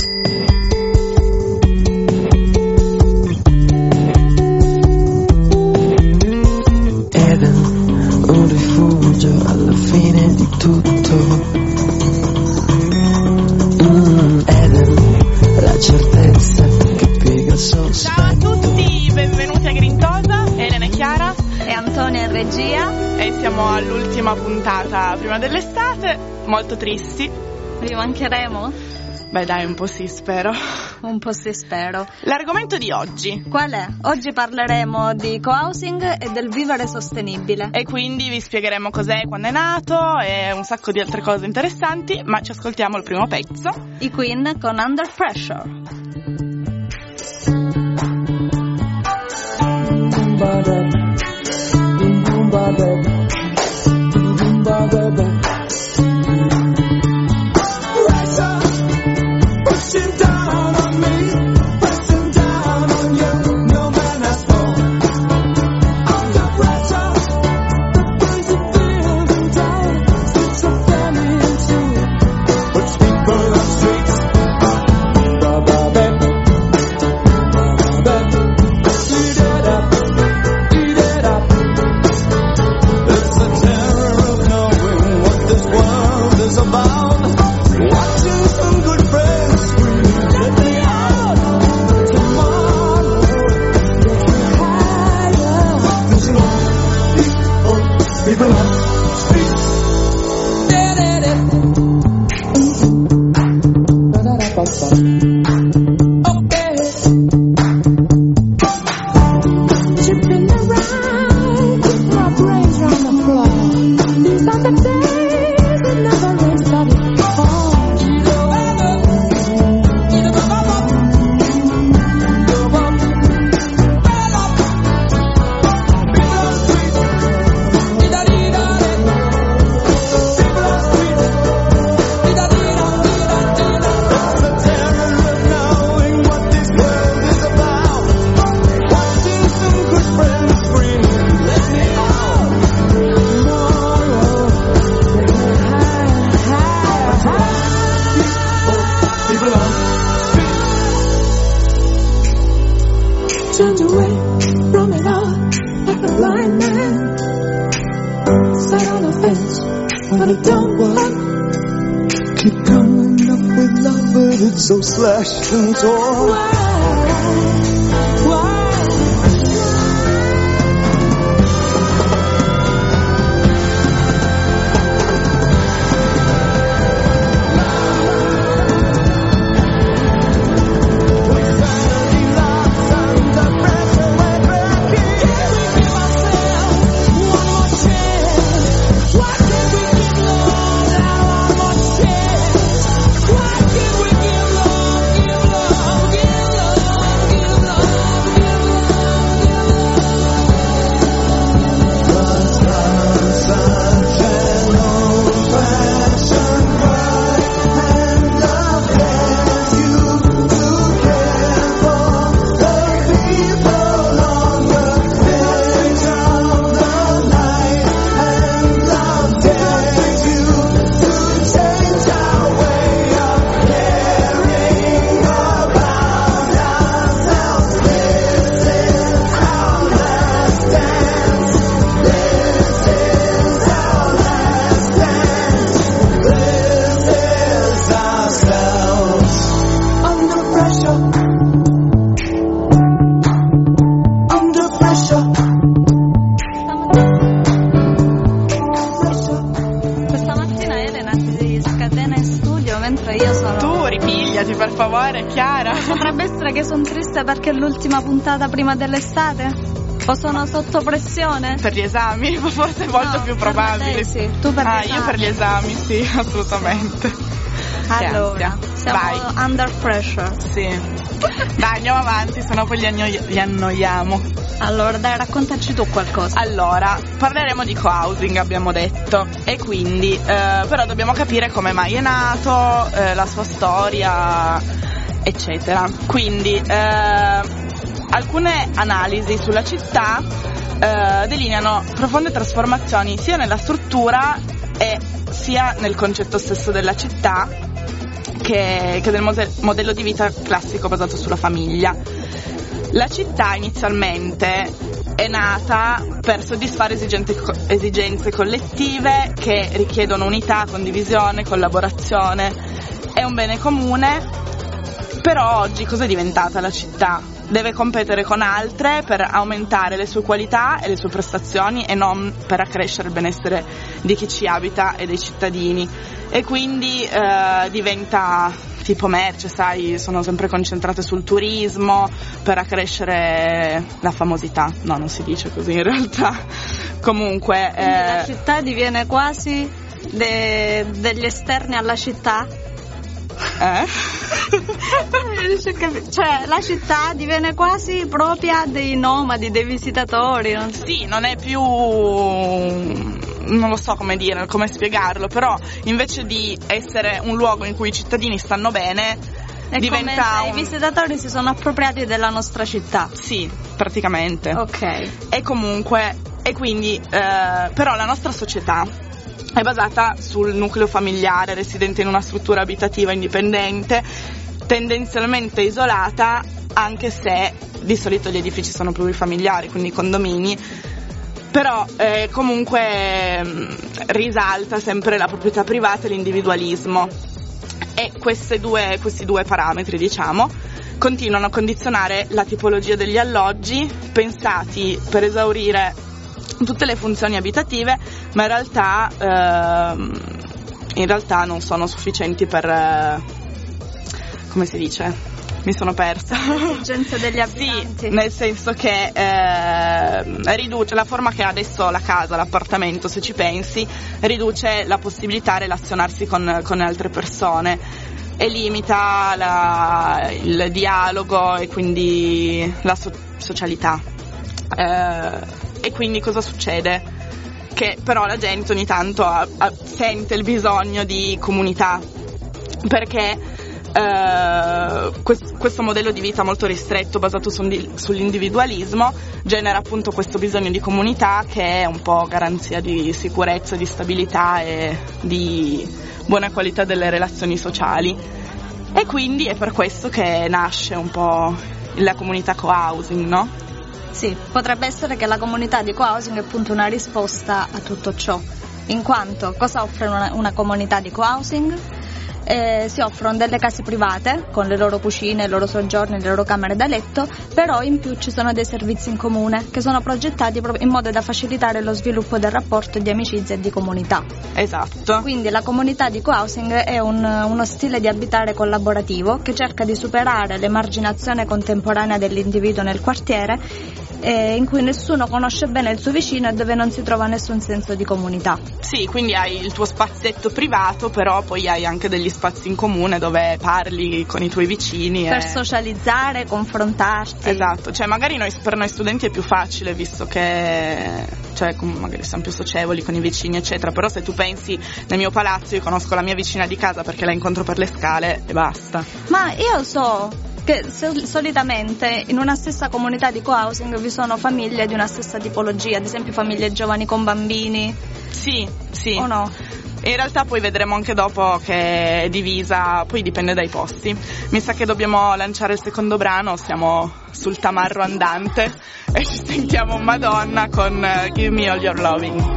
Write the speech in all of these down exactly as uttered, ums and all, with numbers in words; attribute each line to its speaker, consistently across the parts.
Speaker 1: Puntata prima dell'estate, molto tristi.
Speaker 2: Rimancheremo?
Speaker 1: Beh dai, un po' sì, spero.
Speaker 2: Un po' sì, spero.
Speaker 1: L'argomento di oggi
Speaker 2: qual è? Oggi parleremo di co-housing e del vivere sostenibile.
Speaker 1: E quindi vi spiegheremo cos'è, quando è nato e un sacco di altre cose interessanti. Ma ci ascoltiamo il primo pezzo,
Speaker 2: i Queen con Under Pressure.
Speaker 3: So slashed and torn. Why? Why?
Speaker 1: Per favore, Chiara.
Speaker 2: Potrebbe essere che sono triste perché è l'ultima puntata prima dell'estate? O sono sotto pressione?
Speaker 1: Per gli esami? Forse è molto
Speaker 2: no,
Speaker 1: più probabile.
Speaker 2: Per sì. Tu per
Speaker 1: ah,
Speaker 2: gli esami.
Speaker 1: io per gli esami, sì, assolutamente.
Speaker 2: Allora, siamo
Speaker 1: Vai.
Speaker 2: under pressure.
Speaker 1: Sì. Dai, andiamo avanti, sennò poi li, annoi- li annoiamo.
Speaker 2: Allora, dai, raccontaci tu qualcosa.
Speaker 1: Allora, parleremo di co-housing, abbiamo detto, e quindi, eh, però dobbiamo capire come mai è nato, eh, la sua storia, eccetera. Quindi, eh, alcune analisi sulla città eh, delineano profonde trasformazioni sia nella struttura e sia nel concetto stesso della città, che, che del mose- modello di vita classico basato sulla famiglia. La città inizialmente è nata per soddisfare esigenze, esigenze collettive che richiedono unità, condivisione, collaborazione. È un bene comune, però oggi cosa è diventata la città? Deve competere con altre per aumentare le sue qualità e le sue prestazioni e non per accrescere il benessere di chi ci abita e dei cittadini. E quindi eh, diventa tipo merce, sai, sono sempre concentrate sul turismo per accrescere la famosità. No, non si dice così in realtà. Comunque
Speaker 2: Quindi
Speaker 1: eh,
Speaker 2: la città diviene quasi de- degli esterni alla città.
Speaker 1: eh?
Speaker 2: Cioè la città diviene quasi propria dei nomadi, dei visitatori, non so.
Speaker 1: Sì, non è più, non lo so come dire, come spiegarlo, però invece di essere un luogo in cui i cittadini stanno bene,
Speaker 2: È
Speaker 1: diventa
Speaker 2: come se
Speaker 1: un...
Speaker 2: i visitatori si sono appropriati della nostra città.
Speaker 1: Sì, praticamente.
Speaker 2: Ok.
Speaker 1: E comunque, e quindi, eh, però la nostra società è basata sul nucleo familiare, residente in una struttura abitativa indipendente, tendenzialmente isolata, anche se di solito gli edifici sono plurifamiliari, quindi condomini, però eh, comunque mh, risalta sempre la proprietà privata e l'individualismo. E queste due, questi due parametri, diciamo, continuano a condizionare la tipologia degli alloggi, pensati per esaurire tutte le funzioni abitative, ma in realtà ehm, in realtà non sono sufficienti per eh, come si dice? Mi sono persa.
Speaker 2: L'esigenza degli abitanti.
Speaker 1: Sì, nel senso che eh, riduce la forma che ha adesso la casa, l'appartamento, se ci pensi, riduce la possibilità di relazionarsi con, con altre persone e limita la, il dialogo e quindi la so- socialità. Eh, e quindi cosa succede? Che però la gente ogni tanto ha, ha, sente il bisogno di comunità, perché Uh, quest- questo modello di vita molto ristretto basato su- sull'individualismo genera appunto questo bisogno di comunità, che è un po' garanzia di sicurezza, di stabilità e di buona qualità delle relazioni sociali, e quindi è per questo che nasce un po' la comunità co-housing, no?
Speaker 2: Sì, potrebbe essere che la comunità di co-housing è appunto una risposta a tutto ciò, in quanto cosa offre una, una comunità di co-housing? Eh, si offrono delle case private con le loro cucine, i loro soggiorni, le loro camere da letto, però in più ci sono dei servizi in comune che sono progettati in modo da facilitare lo sviluppo del rapporto di amicizia e di comunità.
Speaker 1: Esatto.
Speaker 2: Quindi la comunità di co-housing è un, uno stile di abitare collaborativo che cerca di superare l'emarginazione contemporanea dell'individuo nel quartiere, eh, in cui nessuno conosce bene il suo vicino e dove non si trova nessun senso di comunità.
Speaker 1: Sì, quindi hai il tuo spazietto privato, però poi hai anche degli spazi in comune dove parli con i tuoi vicini
Speaker 2: per
Speaker 1: e...
Speaker 2: socializzare, confrontarti.
Speaker 1: Esatto, cioè magari noi, per noi studenti è più facile, visto che cioè magari siamo più socievoli con i vicini eccetera, però se tu pensi nel mio palazzo, io conosco la mia vicina di casa perché la incontro per le scale e basta.
Speaker 2: Ma io so che solitamente in una stessa comunità di co-housing vi sono famiglie di una stessa tipologia, ad esempio famiglie giovani con bambini.
Speaker 1: Sì, sì.
Speaker 2: O no?
Speaker 1: In realtà poi vedremo anche dopo che è divisa, poi dipende dai posti. Mi sa che dobbiamo lanciare il secondo brano, siamo sul tamarro andante e ci sentiamo Madonna con Give Me All Your Loving.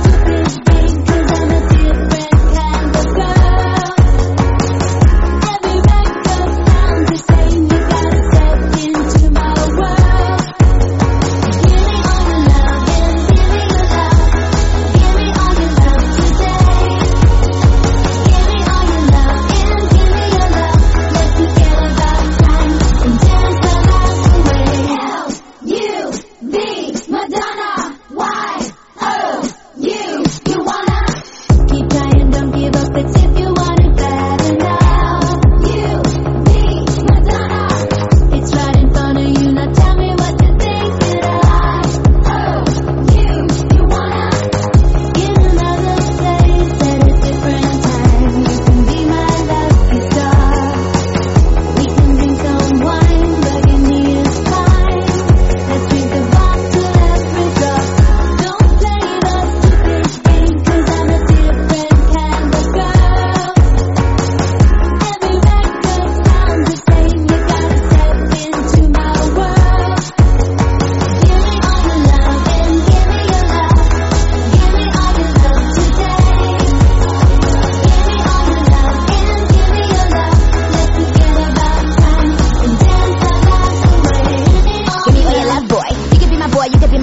Speaker 4: Every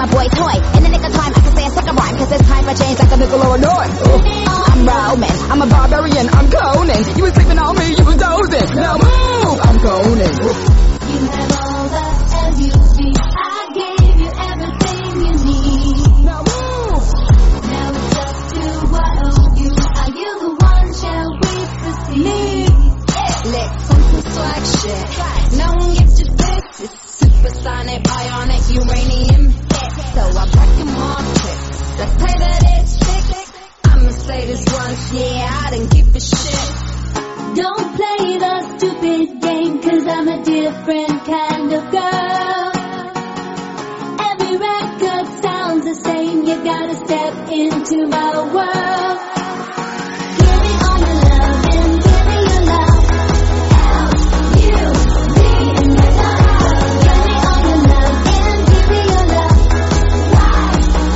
Speaker 4: my boy toy. In the nick of time, I can say a second rhyme, cause it's time for change like a nickel or a dime. I'm Roman, I'm a barbarian, I'm Conan. You was sleeping on me, you was dozing. Now move, I'm Conan.
Speaker 5: You have all the L U V. I gave you everything you need.
Speaker 4: Now move.
Speaker 5: Now it's up to what of you. Are you the one? Shall we proceed?
Speaker 4: Let's on some swag shit. No one gets your fix. It's supersonic, bionic, uranium hit. So I break them off quick. Let's play that it's sick. I'ma say this once, yeah, I didn't give a shit.
Speaker 5: Don't play the stupid game, cause I'm a different kind of girl. Every record sounds the same, you gotta step into my world. Give me all your love and give me your love. L U V in the love. Give me all your love and give me your love. Y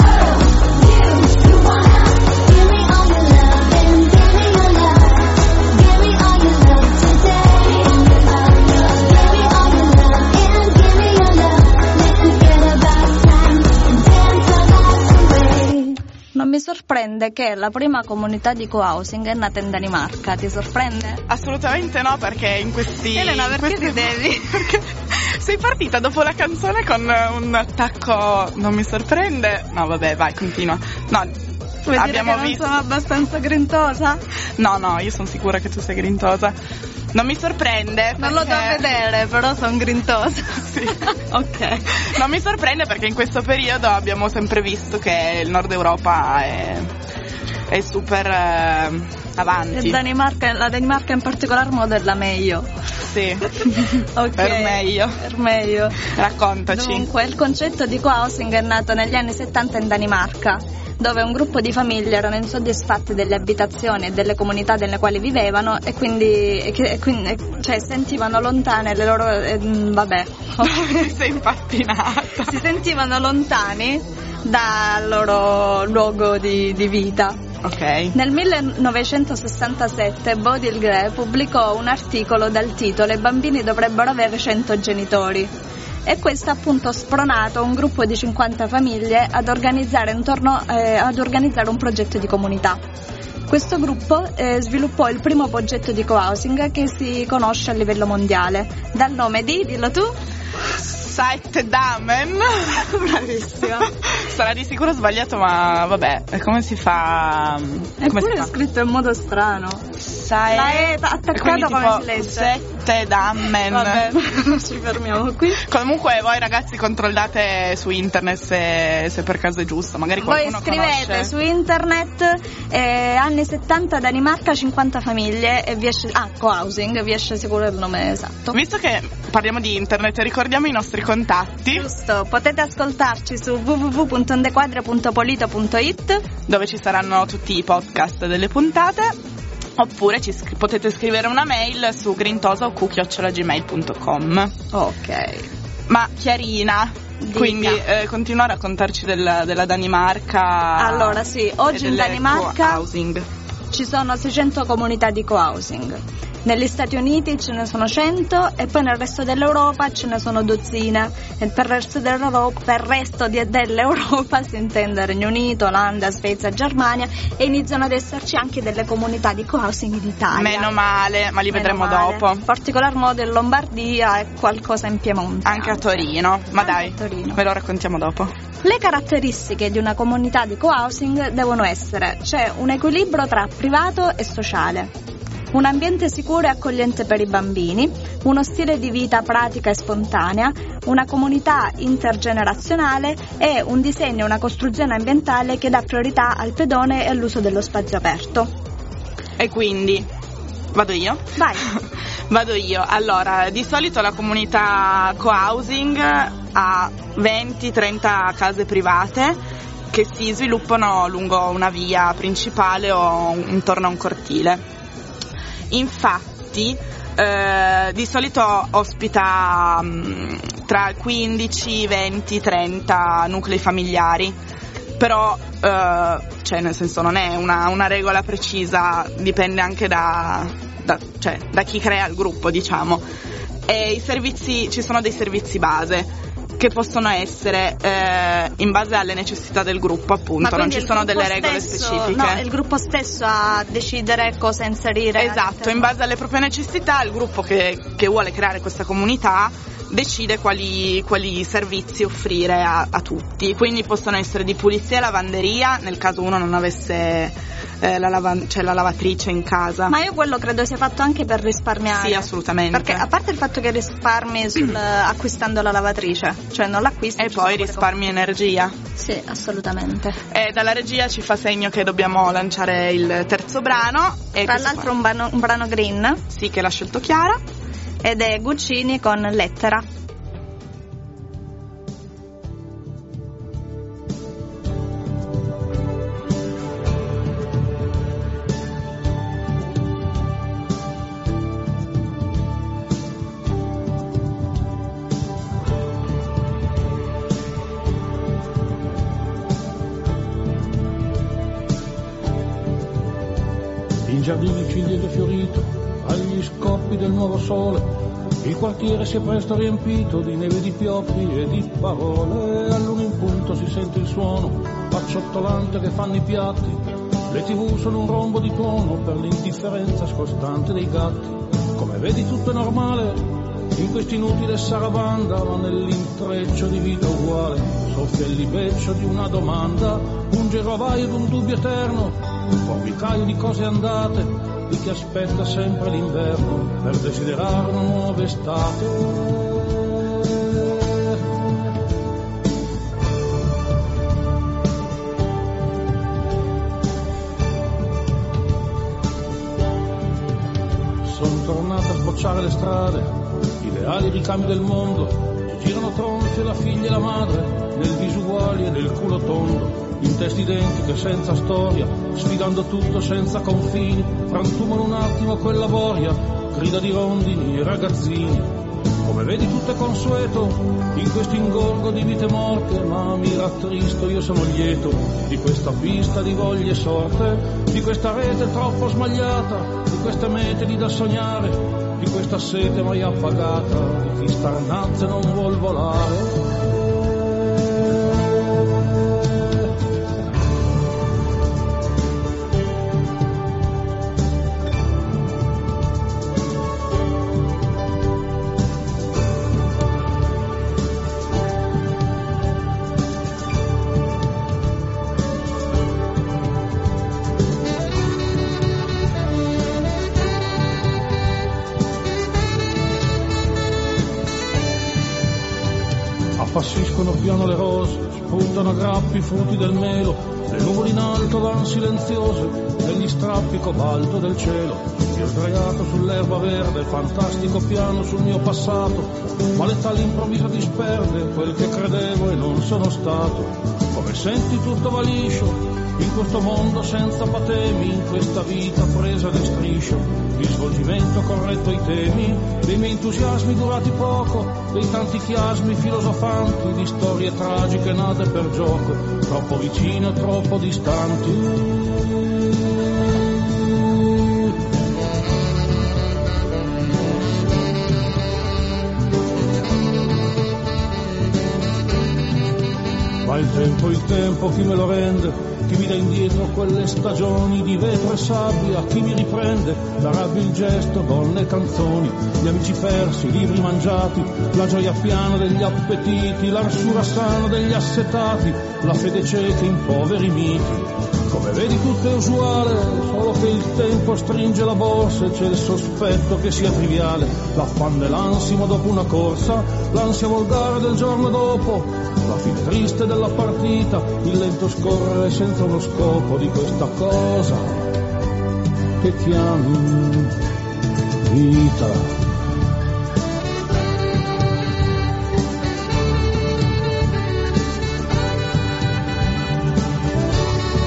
Speaker 5: O U, you wanna? Give me all your love and give me your love. Give me all your love today. Give me all your love and give me your love. Let's forget about time and dance our lives away.
Speaker 2: Non mi sorprende che la prima comunità di co-housing è nata in Danimarca, ti sorprende?
Speaker 1: Assolutamente no, perché in questi...
Speaker 2: Elena, perché
Speaker 1: in questi
Speaker 2: ridevi?
Speaker 1: Perché sei partita dopo la canzone con un attacco, non mi sorprende. No, vabbè, vai, continua. No,
Speaker 2: Vuoi
Speaker 1: abbiamo
Speaker 2: dire che
Speaker 1: visto...
Speaker 2: non sono abbastanza grintosa?
Speaker 1: No, no, io sono sicura che tu sei grintosa. Non mi sorprende
Speaker 2: Non lo do a
Speaker 1: perché-
Speaker 2: vedere, però sono grintosa.
Speaker 1: Sì.
Speaker 2: Ok.
Speaker 1: Non mi sorprende perché in questo periodo abbiamo sempre visto che il Nord Europa è, è super eh, avanti.
Speaker 2: Il Danimarca, la Danimarca in particolar modo è la meglio.
Speaker 1: Sì,
Speaker 2: Ok.
Speaker 1: per meglio.
Speaker 2: Per meglio.
Speaker 1: Raccontaci.
Speaker 2: Dunque, il concetto di co-housing è nato negli anni settanta in Danimarca, dove un gruppo di famiglie erano insoddisfatte delle abitazioni e delle comunità nelle quali vivevano e quindi, e che- e quindi cioè, sentivano lontane le loro... eh, mm, vabbè.
Speaker 1: Sei impattinata.
Speaker 2: Si sentivano lontani dal loro luogo di, di vita.
Speaker 1: Ok.
Speaker 2: Nel millenovecentosessantasette Bodil Gray pubblicò un articolo dal titolo "I bambini dovrebbero avere cento genitori", e questo ha appunto spronato un gruppo di cinquanta famiglie ad organizzare intorno eh, ad organizzare un progetto di comunità. Questo gruppo eh, sviluppò il primo progetto di co-housing che si conosce a livello mondiale, dal nome di, dillo tu?
Speaker 1: Site Damen.
Speaker 2: Bravissima.
Speaker 1: Sarà di sicuro sbagliato, ma vabbè, come si fa? Come
Speaker 2: Eppure
Speaker 1: si
Speaker 2: è
Speaker 1: fa?
Speaker 2: scritto in modo strano.
Speaker 1: Sai,
Speaker 2: La E attaccata
Speaker 1: quindi
Speaker 2: come
Speaker 1: tipo
Speaker 2: si legge?
Speaker 1: Sette Damen.
Speaker 2: Vabbè, ci fermiamo qui.
Speaker 1: Comunque voi ragazzi controllate su internet se, se per caso è giusto, magari
Speaker 2: Voi
Speaker 1: qualcuno
Speaker 2: scrivete
Speaker 1: conosce.
Speaker 2: su internet eh, anni settanta Danimarca cinquanta famiglie e vi esce, ah, co-housing, vi esce sicuro il nome esatto.
Speaker 1: Visto che parliamo di internet, ricordiamo i nostri contatti,
Speaker 2: Giusto, potete ascoltarci su w w w punto ondequadre punto polito punto i t,
Speaker 1: dove ci saranno tutti i podcast delle puntate, oppure ci scri- potete scrivere una mail su grintosa o cu chiocciola gmail punto com.
Speaker 2: ok.
Speaker 1: Ma Chiarina,
Speaker 2: Dica.
Speaker 1: quindi eh, continua a raccontarci del- della Danimarca.
Speaker 2: Allora sì, oggi
Speaker 1: e
Speaker 2: in
Speaker 1: delle
Speaker 2: Danimarca
Speaker 1: co-housing.
Speaker 2: ci sono seicento comunità di co-housing. Negli Stati Uniti ce ne sono cento e poi nel resto dell'Europa ce ne sono dozzine. E per il resto dell'Europa, per il resto di- dell'Europa si intende Regno Unito, Olanda, Svezia, Germania, e iniziano ad esserci anche delle comunità di co-housing in Italia.
Speaker 1: Meno male, ma li
Speaker 2: Meno
Speaker 1: vedremo
Speaker 2: male.
Speaker 1: dopo.
Speaker 2: In particolar modo in Lombardia e qualcosa in Piemonte.
Speaker 1: Anche a Torino, ma
Speaker 2: Anche
Speaker 1: dai,
Speaker 2: a Torino.
Speaker 1: ve lo raccontiamo dopo.
Speaker 2: Le caratteristiche di una comunità di co-housing devono essere: c'è un equilibrio tra privato e sociale, un ambiente sicuro e accogliente per i bambini, uno stile di vita pratica e spontanea, una comunità intergenerazionale e un disegno e una costruzione ambientale che dà priorità al pedone e all'uso dello spazio aperto.
Speaker 1: E quindi, vado io?
Speaker 2: Vai.
Speaker 1: Vado io. Allora, di solito la comunità co-housing ha venti trenta case private che si sviluppano lungo una via principale o intorno a un cortile. Infatti, eh, di solito ospita mh, tra quindici, venti, trenta nuclei familiari, però, eh, cioè nel senso non è una, una regola precisa, dipende anche da, da, cioè, da chi crea il gruppo, diciamo. E i servizi, ci sono dei servizi base. che possono essere eh, in base alle necessità del gruppo, appunto, non ci sono delle regole
Speaker 2: stesso,
Speaker 1: specifiche.
Speaker 2: No, è il gruppo stesso a decidere cosa inserire.
Speaker 1: Esatto, in base alle proprie necessità il gruppo che, che vuole creare questa comunità decide quali, quali servizi offrire a, a tutti, quindi possono essere di pulizia e lavanderia nel caso uno non avesse eh, la, lava- cioè la lavatrice in casa.
Speaker 2: Ma io quello credo sia fatto anche per risparmiare.
Speaker 1: Sì, assolutamente.
Speaker 2: Perché a parte il fatto che risparmi sul, acquistando la lavatrice, cioè non l'acquisti
Speaker 1: e poi risparmi energia.
Speaker 2: Sì, assolutamente.
Speaker 1: E dalla regia ci fa segno che dobbiamo lanciare il terzo brano. E
Speaker 2: tra l'altro un brano, un brano green.
Speaker 1: Sì, che l'ha scelto Chiara.
Speaker 2: Ed è Guccini con Lettera.
Speaker 6: In giardino il ciliegio fiorito, agli scoppi del nuovo sole, il quartiere si è presto riempito di neve, di pioppi e di parole. All'uno in punto si sente il suono acciottolante che fanno i piatti, le tv sono un rombo di tuono per l'indifferenza scostante dei gatti. Come vedi tutto è normale in quest'inutile sarabanda, ma nell'intreccio di vita uguale soffia il libeccio di una domanda, un girovaio d'un dubbio eterno, un formicaio di cose andate, di chi aspetta sempre l'inverno per desiderare una nuova estate. Sono tornato a sbocciare le strade, ideali ricami del mondo, ci girano tronfi la figlia e la madre, nel viso uguali e nel culo tondo, in teste identiche senza storia, sfidando tutto senza confini, frantumano un attimo quella boria, grida di rondini e ragazzini. Come vedi tutto è consueto in questo ingorgo di vite morte, ma mi rattristo, io sono lieto di questa pista di voglie sorte, di questa rete troppo smagliata, di queste mete di da sognare, di questa sete mai appagata, di chi starnazza e non vuol volare. Appassiscono piano le rose, spuntano a grappi i frutti del melo, le nuvole in alto van silenziose, negli strappi cobalto del cielo. Io sdraiato sull'erba verde, fantastico piano sul mio passato, ma l'età all'improvviso disperde quel che credevo e non sono stato. Come senti tutto va liscio, in questo mondo senza patemi, in questa vita presa di striscio, di svolgimento corretto ai temi, dei miei entusiasmi durati poco, dei tanti chiasmi filosofanti, di storie tragiche nate per gioco, troppo vicine o troppo distanti. Ma il tempo, il tempo, chi me lo rende? Chi mi dà indietro quelle stagioni di vetro e sabbia? Chi mi riprende? La rabbia, il gesto, donne e canzoni, gli amici persi, i libri mangiati, la gioia piana degli appetiti, l'arsura sana degli assetati, la fede cieca in poveri miti. Come vedi tutto è usuale, solo che il tempo stringe la borsa e c'è il sospetto che sia triviale, l'affanno e l'ansimo dopo una corsa, l'ansia volgare del giorno dopo, la fine triste della partita, il lento scorrere senza uno scopo di questa cosa che chiami vita.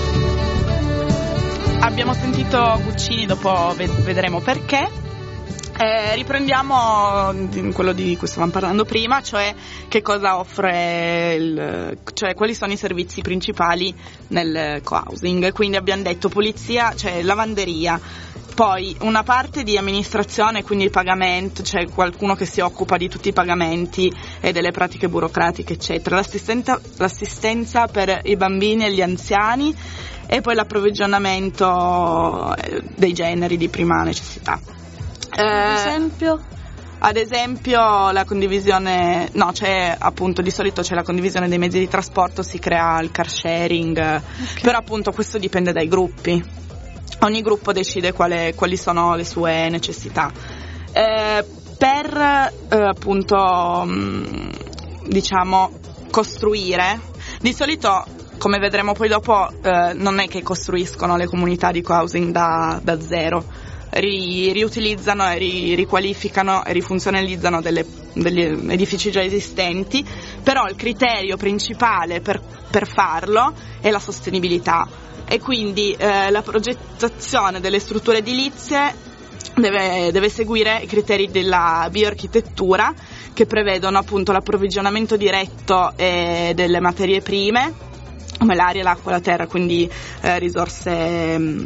Speaker 1: Abbiamo sentito Guccini, dopo vedremo perché. Eh, riprendiamo quello di cui stavamo parlando prima, cioè che cosa offre il, cioè quali sono i servizi principali nel co-housing. Quindi abbiamo detto pulizia, cioè lavanderia, poi una parte di amministrazione, quindi il pagamento, c'è cioè qualcuno che si occupa di tutti i pagamenti e delle pratiche burocratiche eccetera, l'assistenza, l'assistenza per i bambini e gli anziani, e poi l'approvvigionamento dei generi di prima necessità.
Speaker 2: Ad esempio?
Speaker 1: Eh, ad esempio la condivisione, no, c'è appunto di solito c'è la condivisione dei mezzi di trasporto, si crea il car sharing, okay. Però appunto questo dipende dai gruppi, ogni gruppo decide quale, quali sono le sue necessità. Eh, per eh, appunto mh, diciamo costruire, di solito come vedremo poi dopo eh, non è che costruiscono le comunità di co-housing da, da zero. Ri, riutilizzano e ri, riqualificano e rifunzionalizzano delle, degli edifici già esistenti, però il criterio principale per, per farlo è la sostenibilità, e quindi eh, la progettazione delle strutture edilizie deve, deve seguire i criteri della bioarchitettura, che prevedono appunto l'approvvigionamento diretto eh, delle materie prime come l'aria, l'acqua, la terra, quindi eh, risorse mh,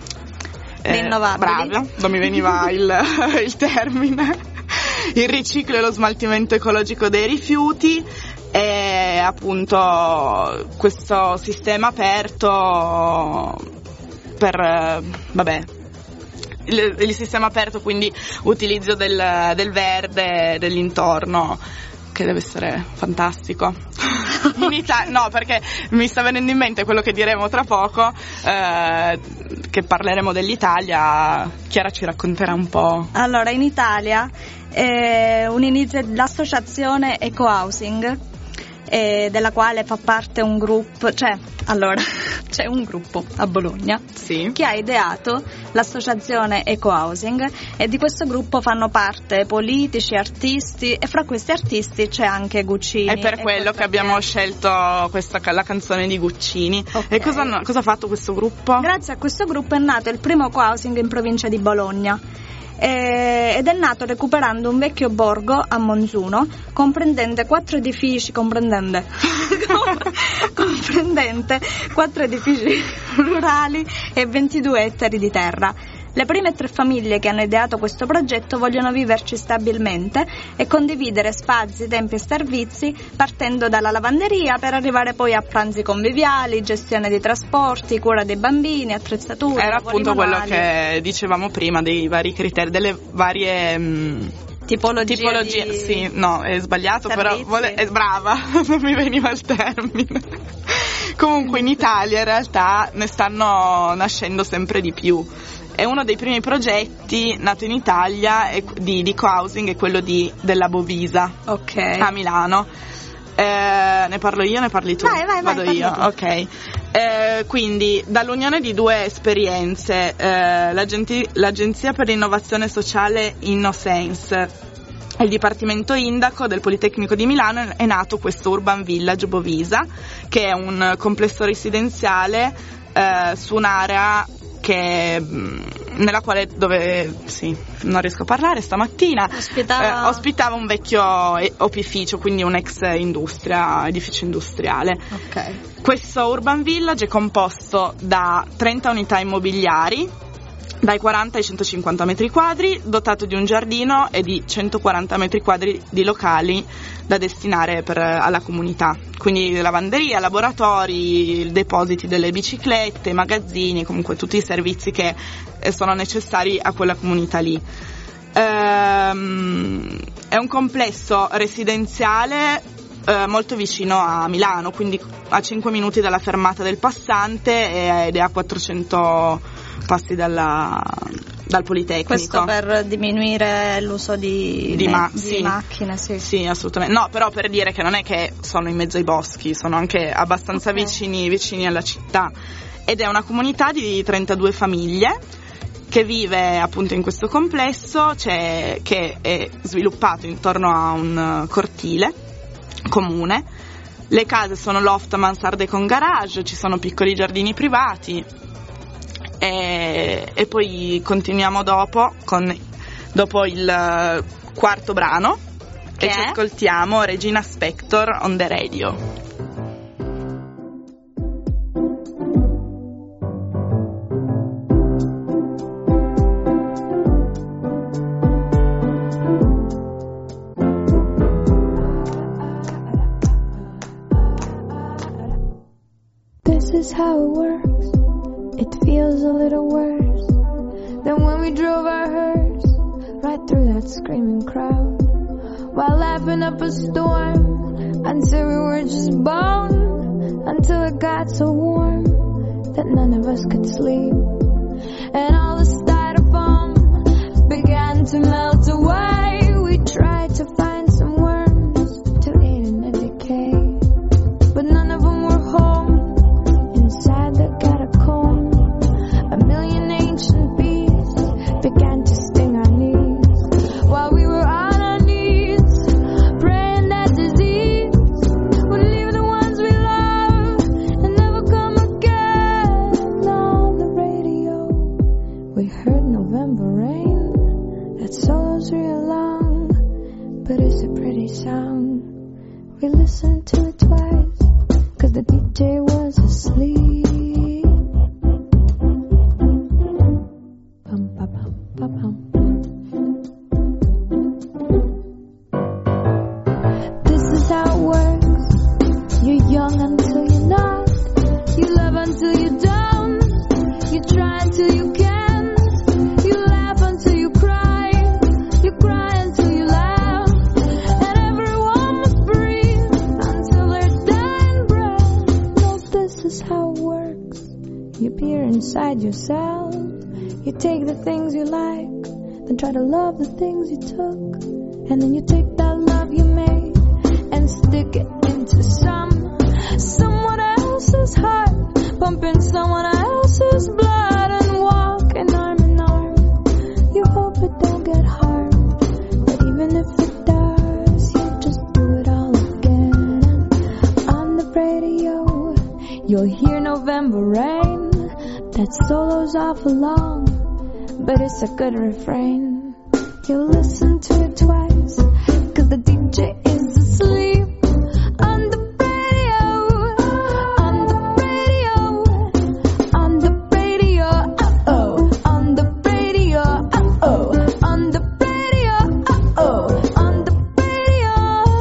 Speaker 2: rinnovabili.
Speaker 1: Eh, brava, non mi veniva il, il termine. Il riciclo e lo smaltimento ecologico dei rifiuti, e appunto questo sistema aperto per vabbè il, il sistema aperto, quindi utilizzo del, del verde dell'intorno, che deve essere fantastico. In Italia, no, perché mi sta venendo in mente quello che diremo tra poco, eh, che parleremo dell'Italia. Chiara ci racconterà un po'.
Speaker 2: Allora, in Italia eh, un'inizia- l'associazione Eco-Housing, eh, della quale fa parte un gruppo, cioè, allora, c'è un gruppo a Bologna,
Speaker 1: sì,
Speaker 2: che ha ideato l'associazione Eco-Housing, e di questo gruppo fanno parte politici, artisti, e fra questi artisti c'è anche Guccini.
Speaker 1: È per quello che abbiamo scelto questa, la canzone di Guccini. Okay. E cosa, cosa ha fatto questo gruppo?
Speaker 2: Grazie a questo gruppo è nato il primo co-housing in provincia di Bologna. Ed è nato recuperando un vecchio borgo a Monzuno, comprendente quattro edifici comprendente comprendente quattro edifici rurali e ventidue ettari di terra. Le prime tre famiglie che hanno ideato questo progetto vogliono viverci stabilmente e condividere spazi, tempi e servizi, partendo dalla lavanderia per arrivare poi a pranzi conviviali, gestione dei trasporti, cura dei bambini, attrezzature.
Speaker 1: Era appunto quello che dicevamo prima, dei vari criteri, delle varie mh,
Speaker 2: tipologie.
Speaker 1: tipologie
Speaker 2: di...
Speaker 1: Sì, no, è sbagliato,
Speaker 2: servizi.
Speaker 1: Però vole... è brava, non mi veniva il termine. Comunque in Italia in realtà ne stanno nascendo sempre di più. E uno dei primi progetti nato in Italia è, di, di co-housing è quello di, della Bovisa,
Speaker 2: okay.
Speaker 1: a Milano. Eh, ne parlo io, ne parli tu?
Speaker 2: Vai, vai, vai,
Speaker 1: Vado io,
Speaker 2: tu.
Speaker 1: ok. Eh, quindi dall'unione di due esperienze, eh, l'agenti, l'Agenzia per l'innovazione sociale Innosense e il Dipartimento Indaco del Politecnico di Milano, è nato questo Urban Village Bovisa, che è un complesso residenziale eh, su un'area che nella quale dove sì non riesco a parlare stamattina
Speaker 2: ospitava,
Speaker 1: eh, ospitava un vecchio opificio, quindi un ex industria edificio industriale.
Speaker 2: Okay.
Speaker 1: Questo Urban Village è composto da trenta unità immobiliari dai quaranta ai centocinquanta metri quadri, dotato di un giardino e di centoquaranta metri quadri di locali da destinare per, alla comunità, quindi lavanderia, laboratori, depositi delle biciclette, magazzini, comunque tutti i servizi che sono necessari a quella comunità lì. Ehm, è un complesso residenziale eh, molto vicino a Milano, quindi a cinque minuti dalla fermata del passante ed è a quattrocento passi dalla, dal Politecnico.
Speaker 2: Questo per diminuire l'uso di,
Speaker 1: di,
Speaker 2: me-
Speaker 1: ma-
Speaker 2: di
Speaker 1: sì.
Speaker 2: macchine, sì.
Speaker 1: Sì, assolutamente. No, però per dire che non è che sono in mezzo ai boschi, sono anche abbastanza
Speaker 2: okay.
Speaker 1: vicini, vicini alla città. Ed è una comunità di trentadue famiglie che vive appunto in questo complesso, cioè, che è sviluppato intorno a un cortile comune. Le case sono loft, mansarde con garage, ci sono piccoli giardini privati. E, e poi continuiamo dopo con dopo il quarto brano,
Speaker 2: che
Speaker 1: e ci
Speaker 2: è?
Speaker 1: ascoltiamo Regina Spektor on the radio.
Speaker 7: This is how it works. It feels a little worse than when we drove our hearse right through that screaming crowd, while laughing up a storm until we were just bone, until it got so warm that none of us could sleep, and all the styrofoam began to melt away. We tried to find some worms to eat in the decay, but none of them were home. Inside the catacomb, a million ancient bees began to sting our knees, while we were on our knees, praying that disease would leave the ones we love and never come again. On the radio, we heard November rain. That solo's real long, but it's a pretty song. We listened to it twice, 'cause the D J was asleep. Bum, ba, bum, ba, bum. This is how it works. You're young until you're not. You love until you don't. You try until you can't. You laugh until you cry. You cry until you laugh. And everyone must breathe until they're dying breath. No, this is how it works. You peer inside yourself. You take the things you like, then try to love the things you took, and then you take that love you made and stick it into some someone else's heart, pumping someone else's blood, and walking arm in arm. You hope it don't get hard, but even if it does, you just do it all again. And on the radio, you'll hear November rain. That solo's awful long, but it's a good refrain. You'll listen to it twice, 'cause the D J is asleep. On the radio, on the radio, on the radio, uh-oh. On the radio, uh-oh. On the radio, uh-oh. On the radio.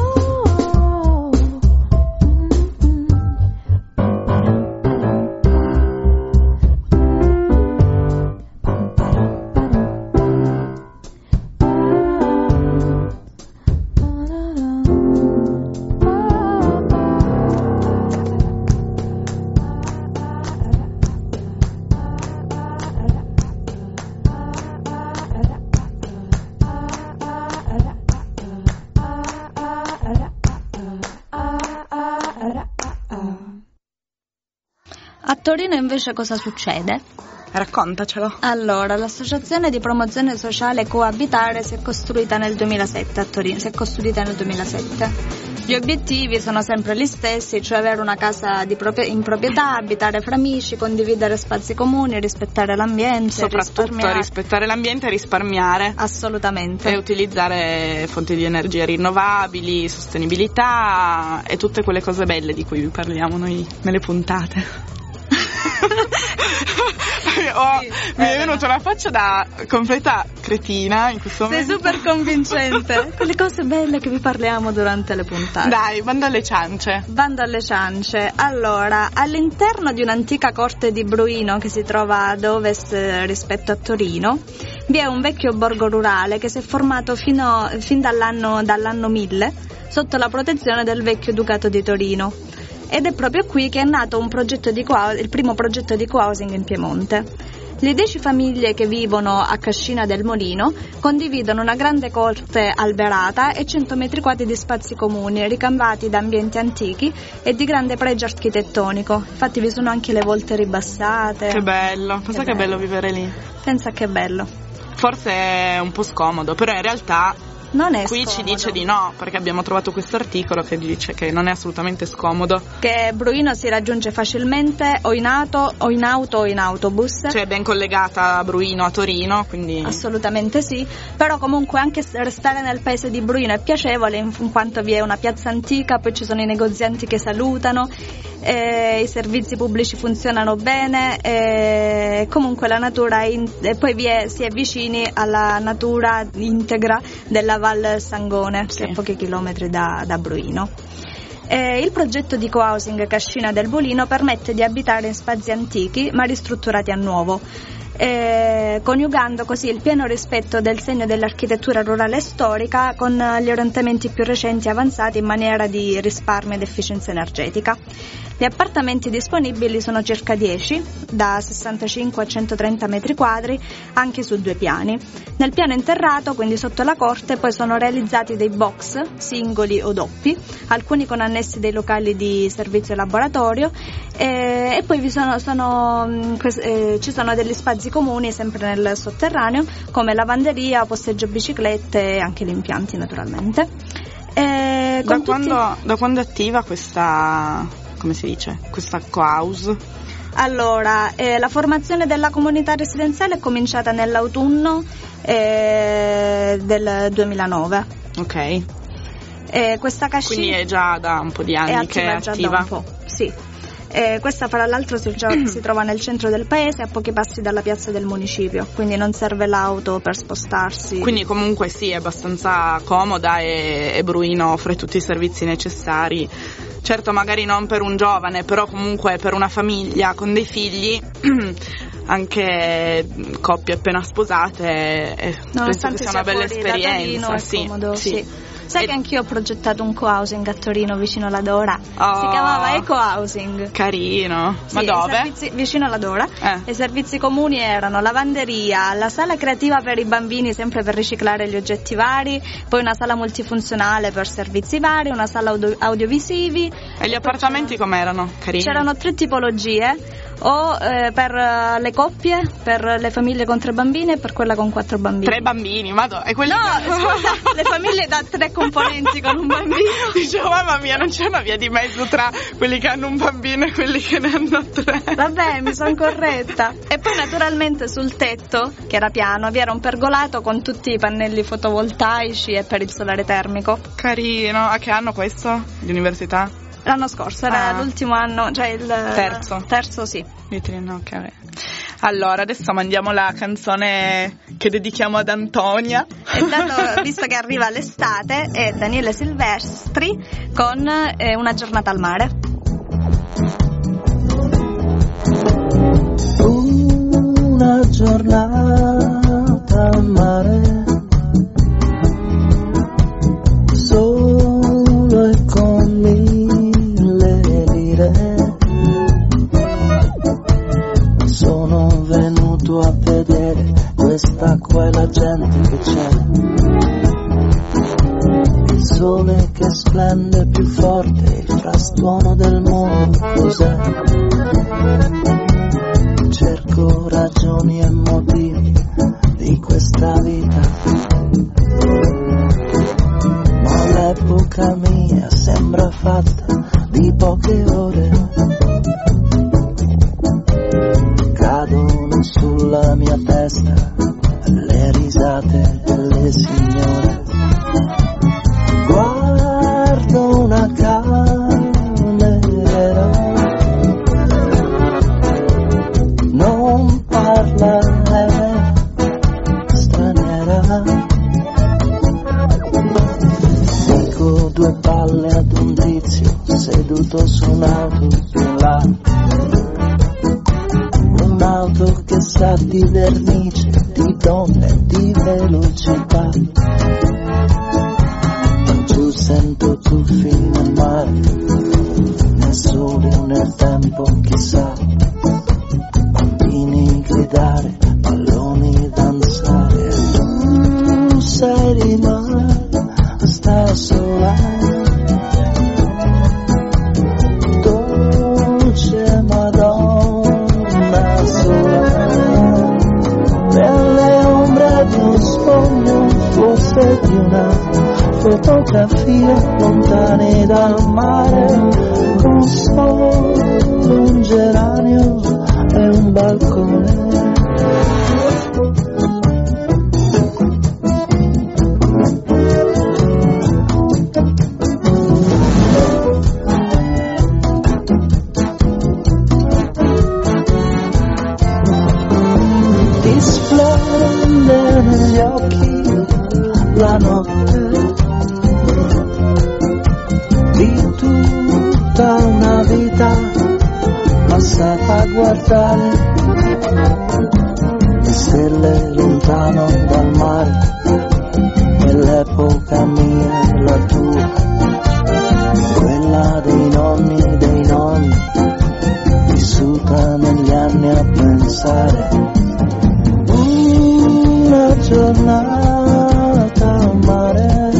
Speaker 2: A Torino invece cosa succede?
Speaker 1: Raccontacelo.
Speaker 2: Allora, l'associazione di promozione sociale Coabitare si è costruita nel duemilasette a Torino, si è costruita nel duemilasette. Gli obiettivi sono sempre gli stessi, cioè avere una casa di proprie, in proprietà, abitare fra amici, condividere spazi comuni, rispettare l'ambiente,
Speaker 1: Soprattutto
Speaker 2: risparmiare.
Speaker 1: rispettare l'ambiente e risparmiare.
Speaker 2: Assolutamente.
Speaker 1: E utilizzare fonti di energia rinnovabili, sostenibilità e tutte quelle cose belle di cui vi parliamo noi nelle puntate. Oh,
Speaker 2: Sì,
Speaker 1: mi è
Speaker 2: eh,
Speaker 1: venuta una faccia da completa cretina in questo
Speaker 2: Sei
Speaker 1: momento.
Speaker 2: super convincente. Quelle cose belle che vi parliamo durante le puntate.
Speaker 1: Dai, bando alle ciance.
Speaker 2: Bando alle ciance. Allora, all'interno di un'antica corte di Bruino che si trova ad ovest rispetto a Torino, vi è un vecchio borgo rurale che si è formato fino, fin dall'anno, dall'anno mille sotto la protezione del vecchio Ducato di Torino. Ed è proprio qui che è nato un progetto di co- il primo progetto di co-housing in Piemonte. Le dieci famiglie che vivono a Cascina del Molino condividono una grande corte alberata e cento metri quadri di spazi comuni ricamati da ambienti antichi e di grande pregio architettonico. Infatti vi sono anche le volte ribassate.
Speaker 1: Che bello, pensa che, che bello vivere lì.
Speaker 2: Pensa che bello.
Speaker 1: Forse è un po' scomodo, però in realtà
Speaker 2: non è
Speaker 1: Qui
Speaker 2: scomodo.
Speaker 1: ci dice di no, perché abbiamo trovato questo articolo che dice che non è assolutamente scomodo.
Speaker 2: Che Bruino si raggiunge facilmente o in auto o in auto o in autobus.
Speaker 1: Cioè è ben collegata a Bruino, a Torino, quindi...
Speaker 2: Assolutamente sì, però comunque anche restare nel paese di Bruino è piacevole in, in quanto vi è una piazza antica, poi ci sono i negozianti che salutano, eh, i servizi pubblici funzionano bene, eh, comunque la natura in, e poi vi è, si è vicini alla natura integra della Val Sangone,
Speaker 1: Sì.
Speaker 2: che è a pochi chilometri da, da Bruino. Eh, il progetto di co-housing Cascina del Vulino permette di abitare in spazi antichi ma ristrutturati a nuovo, eh, coniugando così il pieno rispetto del segno dell'architettura rurale e storica con gli orientamenti più recenti e avanzati in maniera di risparmio ed efficienza energetica. Gli appartamenti disponibili sono circa dieci, da sessantacinque a centotrenta metri quadri, anche su due piani. Nel piano interrato, quindi sotto la corte, poi sono realizzati dei box, singoli o doppi, alcuni con annessi dei locali di servizio e laboratorio, eh, e poi vi sono, sono, eh, ci sono degli spazi comuni sempre nel sotterraneo, come lavanderia, posteggio biciclette e anche gli impianti naturalmente. Eh,
Speaker 1: Da
Speaker 2: con tutti-
Speaker 1: quando, da quando è attiva questa, come si dice, questa co-house?
Speaker 2: Allora, eh, la formazione della comunità residenziale è cominciata nell'autunno eh, del duemilanove.
Speaker 1: Ok,
Speaker 2: Eh, questa cascina
Speaker 1: quindi è già da un po' di
Speaker 2: è
Speaker 1: anni che è
Speaker 2: attiva già
Speaker 1: attiva.
Speaker 2: da un po', sì. Eh, questa fra l'altro si, gio- si trova nel centro del paese, a pochi passi dalla piazza del municipio, quindi non serve l'auto per spostarsi.
Speaker 1: Quindi comunque sì, è abbastanza comoda e, e Bruino offre tutti i servizi necessari. Certo, magari non per un giovane, però comunque per una famiglia con dei figli, anche coppie appena sposate, e penso che
Speaker 2: Nonostante
Speaker 1: sia una bella
Speaker 2: fuori da Torino,
Speaker 1: esperienza.
Speaker 2: è
Speaker 1: Sì,
Speaker 2: comodo,
Speaker 1: sì.
Speaker 2: sì. Sai
Speaker 1: E-
Speaker 2: che anch'io ho progettato un co-housing a Torino vicino alla Dora?
Speaker 1: Oh.
Speaker 2: Si chiamava Eco-housing.
Speaker 1: Carino. Ma
Speaker 2: Sì,
Speaker 1: dove?
Speaker 2: i servizi- vicino alla Dora.
Speaker 1: Eh.
Speaker 2: I servizi comuni erano lavanderia, la sala creativa per i bambini sempre per riciclare gli oggetti vari, poi una sala multifunzionale per servizi vari, una sala audio- audiovisivi.
Speaker 1: E gli appartamenti com'erano? Carini?
Speaker 2: C'erano tre tipologie, o eh, per eh, le coppie, per le famiglie con tre bambini e per quella con quattro bambini.
Speaker 1: Tre bambini, madò, e quelli
Speaker 2: No,
Speaker 1: che...
Speaker 2: scusa, le famiglie da tre componenti con un bambino.
Speaker 1: Dicevo, mamma mia, non c'è una via di mezzo tra quelli che hanno un bambino e quelli che ne hanno tre.
Speaker 2: Vabbè, mi sono corretta. E poi naturalmente sul tetto, che era piano, vi era un pergolato con tutti i pannelli fotovoltaici e per il solare termico.
Speaker 1: Carino. A che anno questo? Di università?
Speaker 2: L'anno scorso, era
Speaker 1: Ah.
Speaker 2: l'ultimo anno, cioè il
Speaker 1: Terzo.
Speaker 2: Terzo, sì.
Speaker 1: Di Trino, ok, vabbè. Allora, adesso mandiamo la canzone che dedichiamo ad Antonia.
Speaker 2: E dato, visto che arriva l'estate, è Daniele Silvestri con eh, Una giornata al mare.
Speaker 3: Una giornata al mare, solo e con mille lire, sono venuto a vedere quest'acqua e la gente che c'è, il sole che splende più forte, il frastuono del mondo, cos'è? Cerco ragioni e motivi di questa vita, ma l'epoca mia sembra fatta di poche ore, cadono sulla mia testa le risate delle signore, guardo una camera, non parla, è straniera, dico due palle ad un tizio seduto su un'auto più là, un'auto che sa di vernice, di donne, di velocità, giù sento tuffi nel mare, nel sole o nel tempo chissà, gridare, palloni danzare, tu sei rimasta sola, dolce Madonna sola, nelle ombre di un sogno forse di una fotografie lontane dal mare, con solo un geranio e un balcone. Ti splende negli occhi la notte di tutta una vita passata a guardare le stelle lontano dal mare, e l'epoca mia e la tua, quella dei nonni dei nonni, vissuta negli anni a pensare una giornata a mare,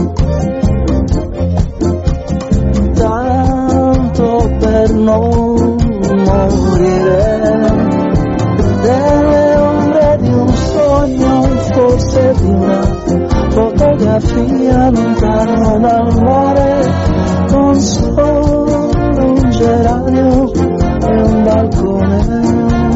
Speaker 3: tanto per non morire, delle ombre di un sogno, forse di una fotografia lontano dal mare, con solo un geranio e un balcone.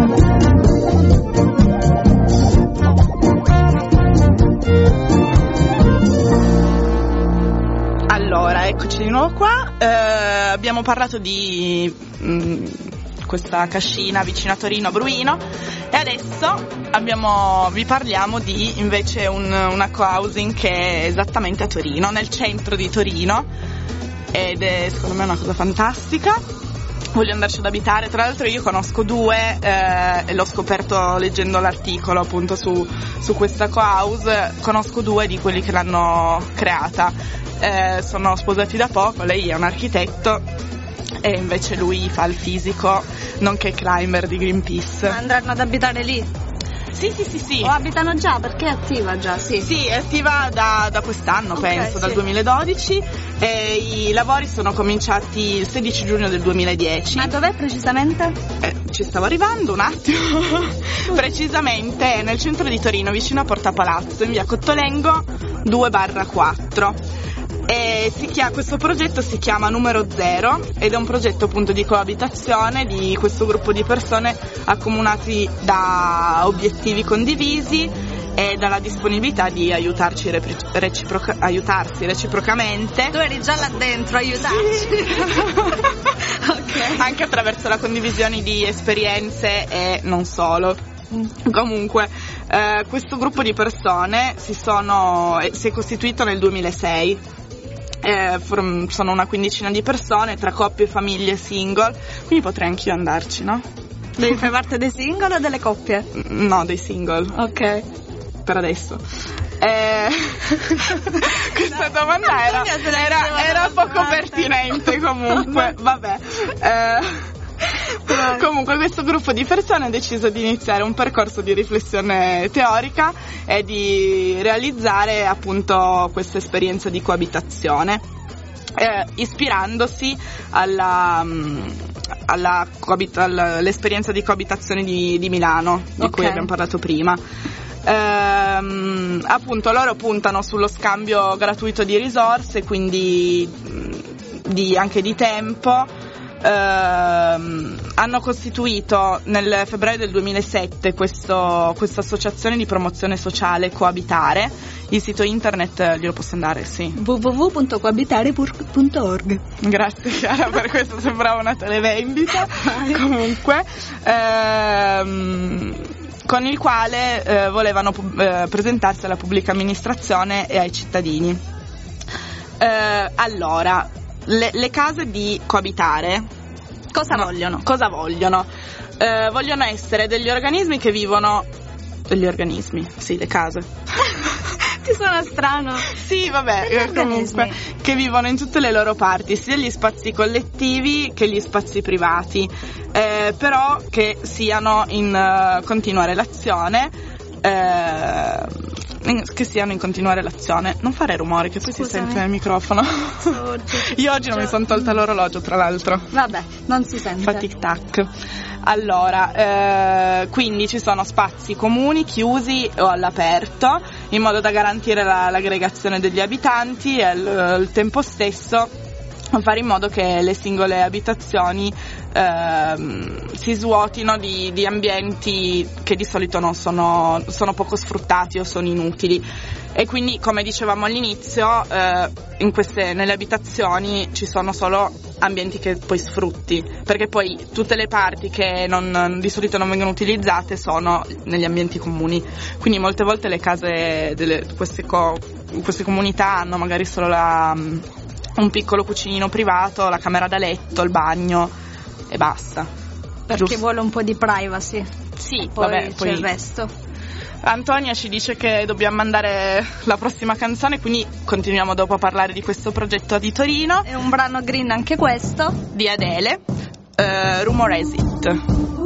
Speaker 1: Allora, eccoci di nuovo qua. Eh, abbiamo parlato di mh, questa cascina vicino a Torino, a Bruino, e adesso abbiamo, vi parliamo di invece un, una co-housing che è esattamente a Torino, nel centro di Torino, ed è secondo me una cosa fantastica. Voglio andarci ad abitare. Tra l'altro io conosco due eh, e l'ho scoperto leggendo l'articolo appunto su, su questa co-house. Conosco due di quelli che l'hanno creata. Eh, sono sposati da poco, lei è un architetto e invece lui fa il fisico, nonché climber di Greenpeace.
Speaker 2: Ma andranno ad abitare lì?
Speaker 1: Sì, sì, sì, sì.
Speaker 2: O abitano già, perché è attiva già, sì.
Speaker 1: Sì, è attiva da, da quest'anno, okay, penso, sì. Dal duemiladodici, e i lavori sono cominciati il sedici giugno del duemiladieci.
Speaker 2: Ma dov'è precisamente?
Speaker 1: Eh, ci stavo arrivando un attimo. Precisamente nel centro di Torino, vicino a Porta Palazzo, in via Cottolengo due barra quattro. E si chiama, questo progetto si chiama Numero Zero ed è un progetto appunto di coabitazione di questo gruppo di persone accomunati da obiettivi condivisi e dalla disponibilità di aiutarci reciproca, aiutarsi reciprocamente.
Speaker 2: Tu eri già là dentro, aiutarci. Sì. Okay.
Speaker 1: Anche attraverso la condivisione di esperienze e non solo. Comunque eh, questo gruppo di persone si, sono, eh, si è costituito nel duemilasei. Eh, sono una quindicina di persone tra coppie, famiglie, single, quindi potrei anch'io andarci, no?
Speaker 2: Devi fare parte dei single o delle coppie?
Speaker 1: No, dei single.
Speaker 2: Ok.
Speaker 1: Per adesso. Eh, questa no, domanda era, era, era poco pertinente comunque. Vabbè. Eh, Comunque questo gruppo di persone ha deciso di iniziare un percorso di riflessione teorica e di realizzare appunto questa esperienza di coabitazione, eh, ispirandosi alla, alla all'esperienza di coabitazione di, di Milano, di okay. cui abbiamo parlato prima. Ehm, appunto loro puntano sullo scambio gratuito di risorse, quindi di, anche di tempo. Uh, hanno costituito nel febbraio del duemilasette questo, questa associazione di promozione sociale Coabitare. Il sito internet glielo posso andare, sì,
Speaker 2: w w w punto coabitare punto org.
Speaker 1: Grazie Chiara, per questo sembrava una televendita. Comunque ehm, con il quale eh, volevano eh, presentarsi alla pubblica amministrazione e ai cittadini. Eh, allora Le, le case di Coabitare cosa no, vogliono? Cosa vogliono? Eh, vogliono essere degli organismi che vivono. Degli organismi, sì, le case.
Speaker 2: Ti suona strano?
Speaker 1: Sì, vabbè, eh, comunque, che vivono in tutte le loro parti, sia gli spazi collettivi che gli spazi privati, eh, però che siano in uh, continua relazione. Eh, che siano in continua relazione. Non fare rumore che poi
Speaker 2: Scusami.
Speaker 1: si sente nel microfono. Io oggi non mi sono tolta l'orologio, tra l'altro.
Speaker 2: Vabbè, non si sente.
Speaker 1: Fa tic tac. Allora, eh, quindi ci sono spazi comuni, chiusi o all'aperto, in modo da garantire la, l'aggregazione degli abitanti e al, al tempo stesso fare in modo che le singole abitazioni eh, si svuotino di, di ambienti che di solito non sono, sono poco sfruttati o sono inutili. E quindi, come dicevamo all'inizio, eh, in queste, nelle abitazioni ci sono solo ambienti che poi sfrutti, perché poi tutte le parti che non, di solito non vengono utilizzate sono negli ambienti comuni. Quindi molte volte le case delle queste, co, queste comunità hanno magari solo la, un piccolo cucinino privato, la camera da letto, il bagno e basta.
Speaker 2: Perché
Speaker 1: Giusto?
Speaker 2: vuole un po' di privacy.
Speaker 1: Sì,
Speaker 2: poi
Speaker 1: vabbè,
Speaker 2: c'è
Speaker 1: poi
Speaker 2: il resto.
Speaker 1: Antonia ci dice che dobbiamo mandare la prossima canzone, quindi continuiamo dopo a parlare di questo progetto di Torino.
Speaker 2: È un brano green anche questo,
Speaker 1: di Adele, uh, Rumor Has It.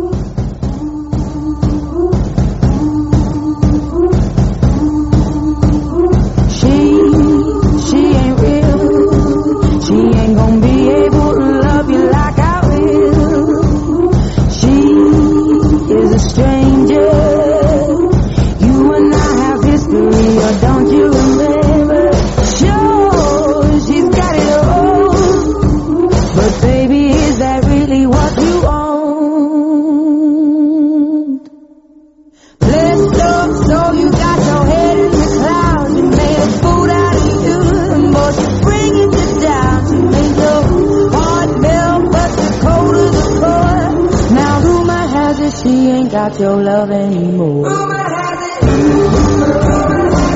Speaker 3: She, she ain't real. She ain't gonna be able to love you like I will. She is a stranger. You and I have history, or don't you remember? Sure, she's got it all. But baby, is that really what you want? Blessed up, so you got your head in the clouds. You made a fool out of you, and boy, she's bringing you down. She made your heart melt, but the colder the core. Now rumor has it she ain't got your love anymore. Rumor has it.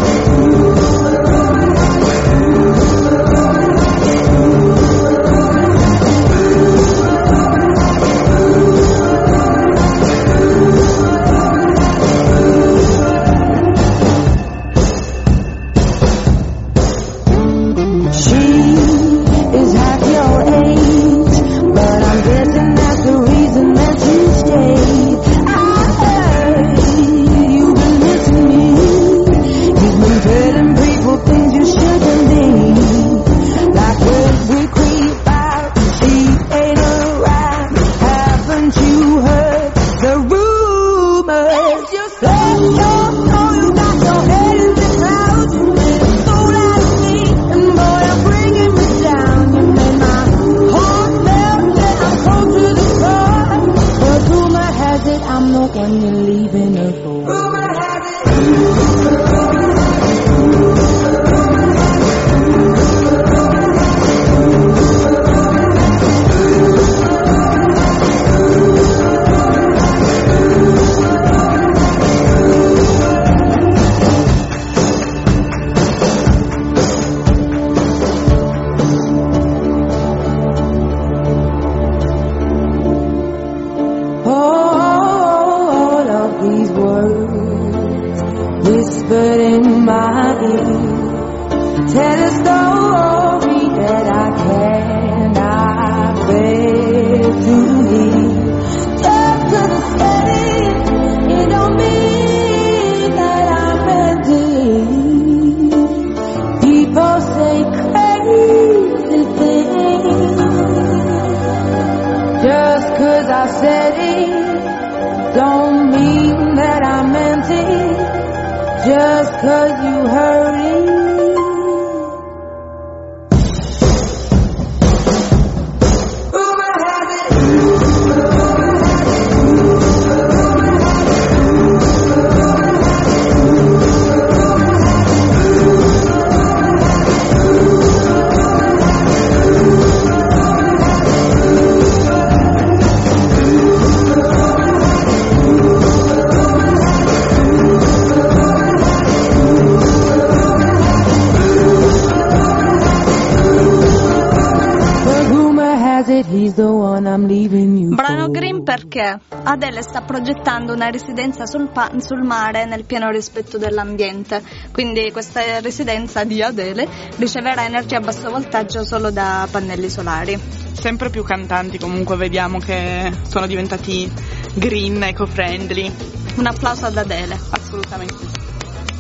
Speaker 2: Perché Adele sta progettando una residenza sul, pa- sul mare nel pieno rispetto dell'ambiente, quindi questa residenza di Adele riceverà energia a basso voltaggio solo da pannelli solari.
Speaker 1: Sempre più cantanti comunque vediamo che sono diventati green, eco-friendly.
Speaker 2: Un applauso ad Adele.
Speaker 1: Assolutamente.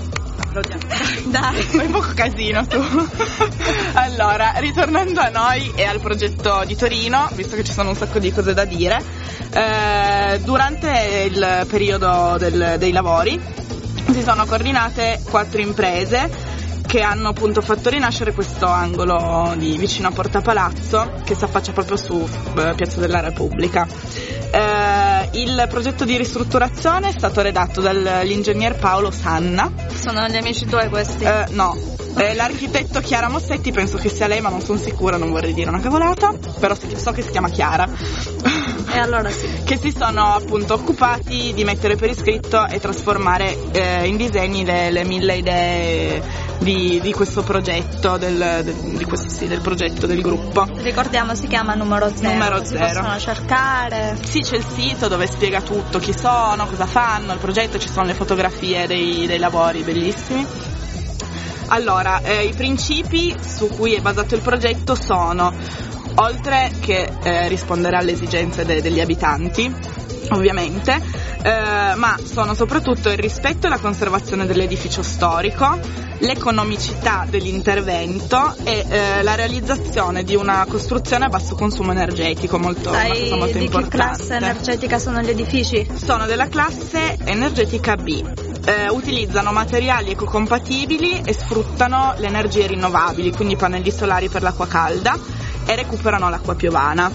Speaker 2: applaudiamo. Dai,
Speaker 1: fai poco casino tu. Allora, ritornando a noi e al progetto di Torino, visto che ci sono un sacco di cose da dire, eh, durante il periodo del, dei lavori si sono coordinate quattro imprese che hanno appunto fatto rinascere questo angolo di vicino a Porta Palazzo, che si affaccia proprio su eh, Piazza della Repubblica. Eh, il progetto di ristrutturazione è stato redatto dall'ingegner Paolo Sanna.
Speaker 2: Sono gli amici tuoi questi?
Speaker 1: Eh, no, eh, l'architetto Chiara Mossetti, penso che sia lei, ma non sono sicura, non vorrei dire una cavolata, però so che si chiama Chiara.
Speaker 2: E allora sì.
Speaker 1: Che si sono appunto occupati di mettere per iscritto e trasformare eh, in disegni le, le mille idee di, di questo progetto, del, del, di questo, sì, del progetto del gruppo.
Speaker 2: Ricordiamo, si chiama Numero Zero.
Speaker 1: Numero
Speaker 2: si
Speaker 1: Zero.
Speaker 2: possono cercare.
Speaker 1: Sì, c'è il sito dove spiega tutto, chi sono, cosa fanno, il progetto, ci sono le fotografie dei, dei lavori bellissimi. Allora, eh, i principi su cui è basato il progetto sono, oltre che eh, rispondere alle esigenze de- degli abitanti, ovviamente, eh, ma sono soprattutto il rispetto e la conservazione dell'edificio storico, l'economicità dell'intervento e eh, la realizzazione di una costruzione a basso consumo energetico, molto,
Speaker 2: Sai
Speaker 1: una cosa molto
Speaker 2: di
Speaker 1: importante.
Speaker 2: che classe energetica sono gli edifici?
Speaker 1: Sono della classe energetica B. Eh, utilizzano materiali ecocompatibili e sfruttano le energie rinnovabili, quindi pannelli solari per l'acqua calda, e recuperano l'acqua piovana.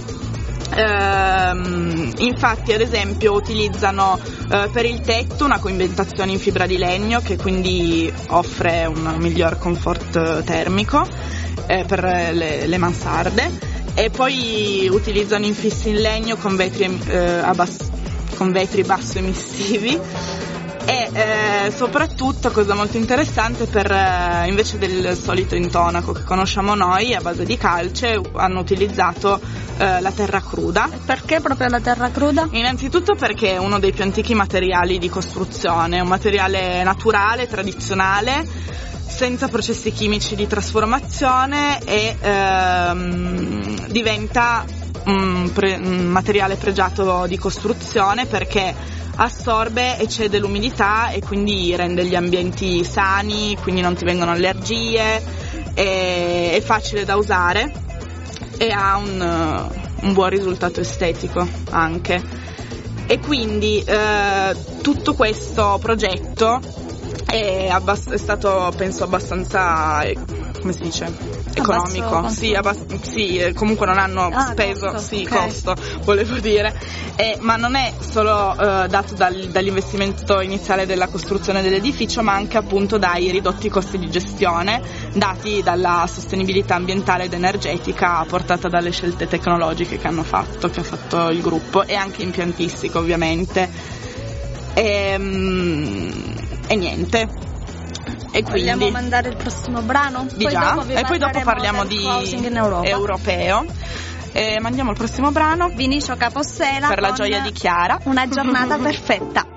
Speaker 1: Ehm, infatti, ad esempio, utilizzano eh, per il tetto una coibentazione in fibra di legno, che quindi offre un miglior comfort termico eh, per le, le mansarde, e poi utilizzano infissi in legno con vetri, eh, a bas- con vetri basso emissivi. E eh, soprattutto, cosa molto interessante, per eh, invece del solito intonaco che conosciamo noi a base di calce, hanno utilizzato eh, la terra cruda.
Speaker 2: Perché proprio la terra cruda?
Speaker 1: Innanzitutto perché è uno dei più antichi materiali di costruzione, un materiale naturale, tradizionale, senza processi chimici di trasformazione, e ehm, diventa un, pre- un materiale pregiato di costruzione perché assorbe e cede l'umidità e quindi rende gli ambienti sani, quindi non ti vengono allergie, è, è facile da usare e ha un, un buon risultato estetico anche. E quindi eh, tutto questo progetto è, abbast- è stato, penso, abbastanza, come si dice, economico. Sì, abbast- sì, comunque non hanno
Speaker 2: ah,
Speaker 1: speso,
Speaker 2: costo.
Speaker 1: sì,
Speaker 2: Okay.
Speaker 1: costo, volevo dire. Eh, ma non è solo eh, dato dal, dall'investimento iniziale della costruzione dell'edificio, ma anche appunto dai ridotti costi di gestione dati dalla sostenibilità ambientale ed energetica portata dalle scelte tecnologiche che hanno fatto, che ha fatto il gruppo, e anche impiantistico, ovviamente. E, e niente. E quindi
Speaker 2: vogliamo mandare il prossimo brano?
Speaker 1: di
Speaker 2: Poi
Speaker 1: già,
Speaker 2: dopo vi
Speaker 1: e poi dopo parliamo
Speaker 2: del
Speaker 1: di
Speaker 2: housing in Europa.
Speaker 1: europeo. E mandiamo il prossimo brano,
Speaker 2: Vinicio Capossela,
Speaker 1: per la
Speaker 2: con
Speaker 1: gioia di Chiara.
Speaker 2: Una giornata perfetta.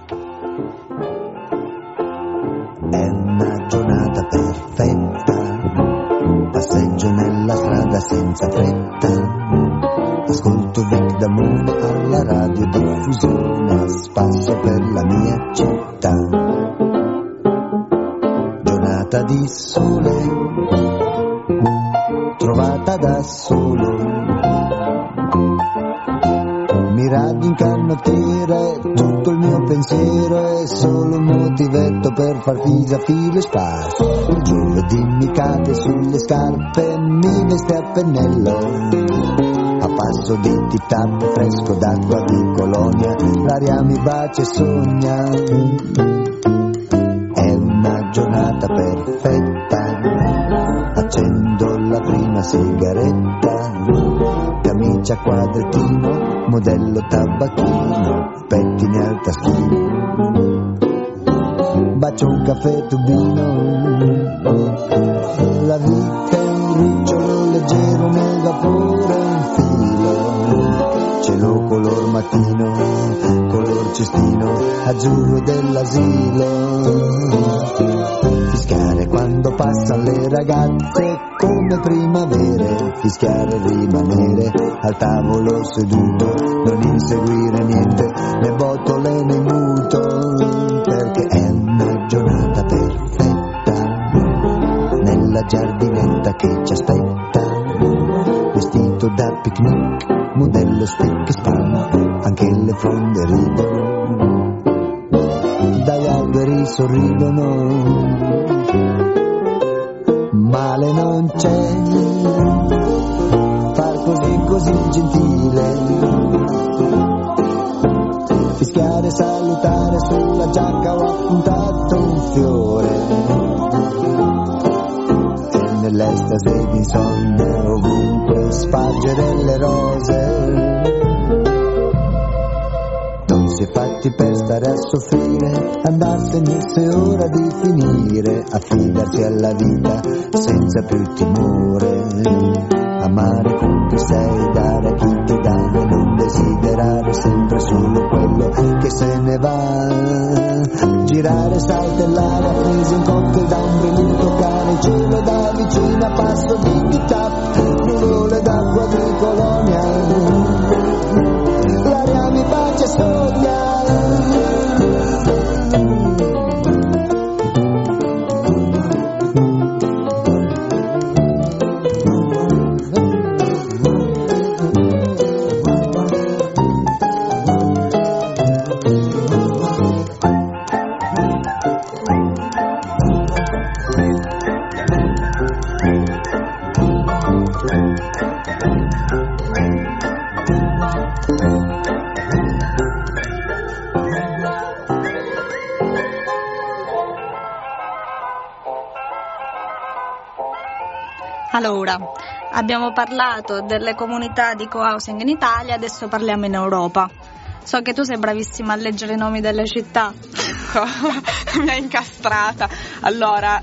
Speaker 8: È una giornata perfetta, passeggio nella strada senza fretta, ascolto Vic Damone alla radiodiffusione, a spasso per la mia città. Giornata di sole, trovata da solo, mi radincannottire, tutto il mio pensiero è solo un motivetto per far fisa filo e spazio. Il giovedì mi cade sulle scarpe, mi veste a pennello, a passo di tip-tap, fresco d'acqua di colonia, l'aria mi bacia e sogna. È una giornata perfetta, accendo la prima sigaretta, camicia a quadrettino, modello tabacchino, pettini al taschino, bacio un caffè tubino, la vita è un ricciolo leggero nel vapore, un filo, cielo color mattino, color cestino, azzurro dell'asilo, fischiare quando passano le ragazze come primavere, fischiare e rimanere al tavolo seduto, non inseguire niente, le botole nel muto, perché è una giornata perfetta, giardinetta che ci aspetta, vestito da picnic, modello stick e span, anche le fronde ridono, dagli alberi sorridono, male non c'è, far così così gentile, fischiare, salutare, sulla giacca ho appuntato un fiore, e nell'estasi d'insonnia ovunque spargere le rose. Non si è fatti per stare a soffrire, andarsene se è ora di finire, affidarsi alla vita senza più timore, amare con chi sei, dare a chi ti dà, non desiderare sempre solo quello che se ne va, girare, saltellare, appesi un cocktail da un brillino, toccare il cielo da vicino a passo di tap, nuvole d'acqua di colonia, l'aria mi bacia e sogna.
Speaker 2: Allora, abbiamo parlato delle comunità di co-housing in Italia, adesso parliamo in Europa. So che tu sei bravissima a leggere i nomi delle città.
Speaker 1: Mi ha incastrata. Allora,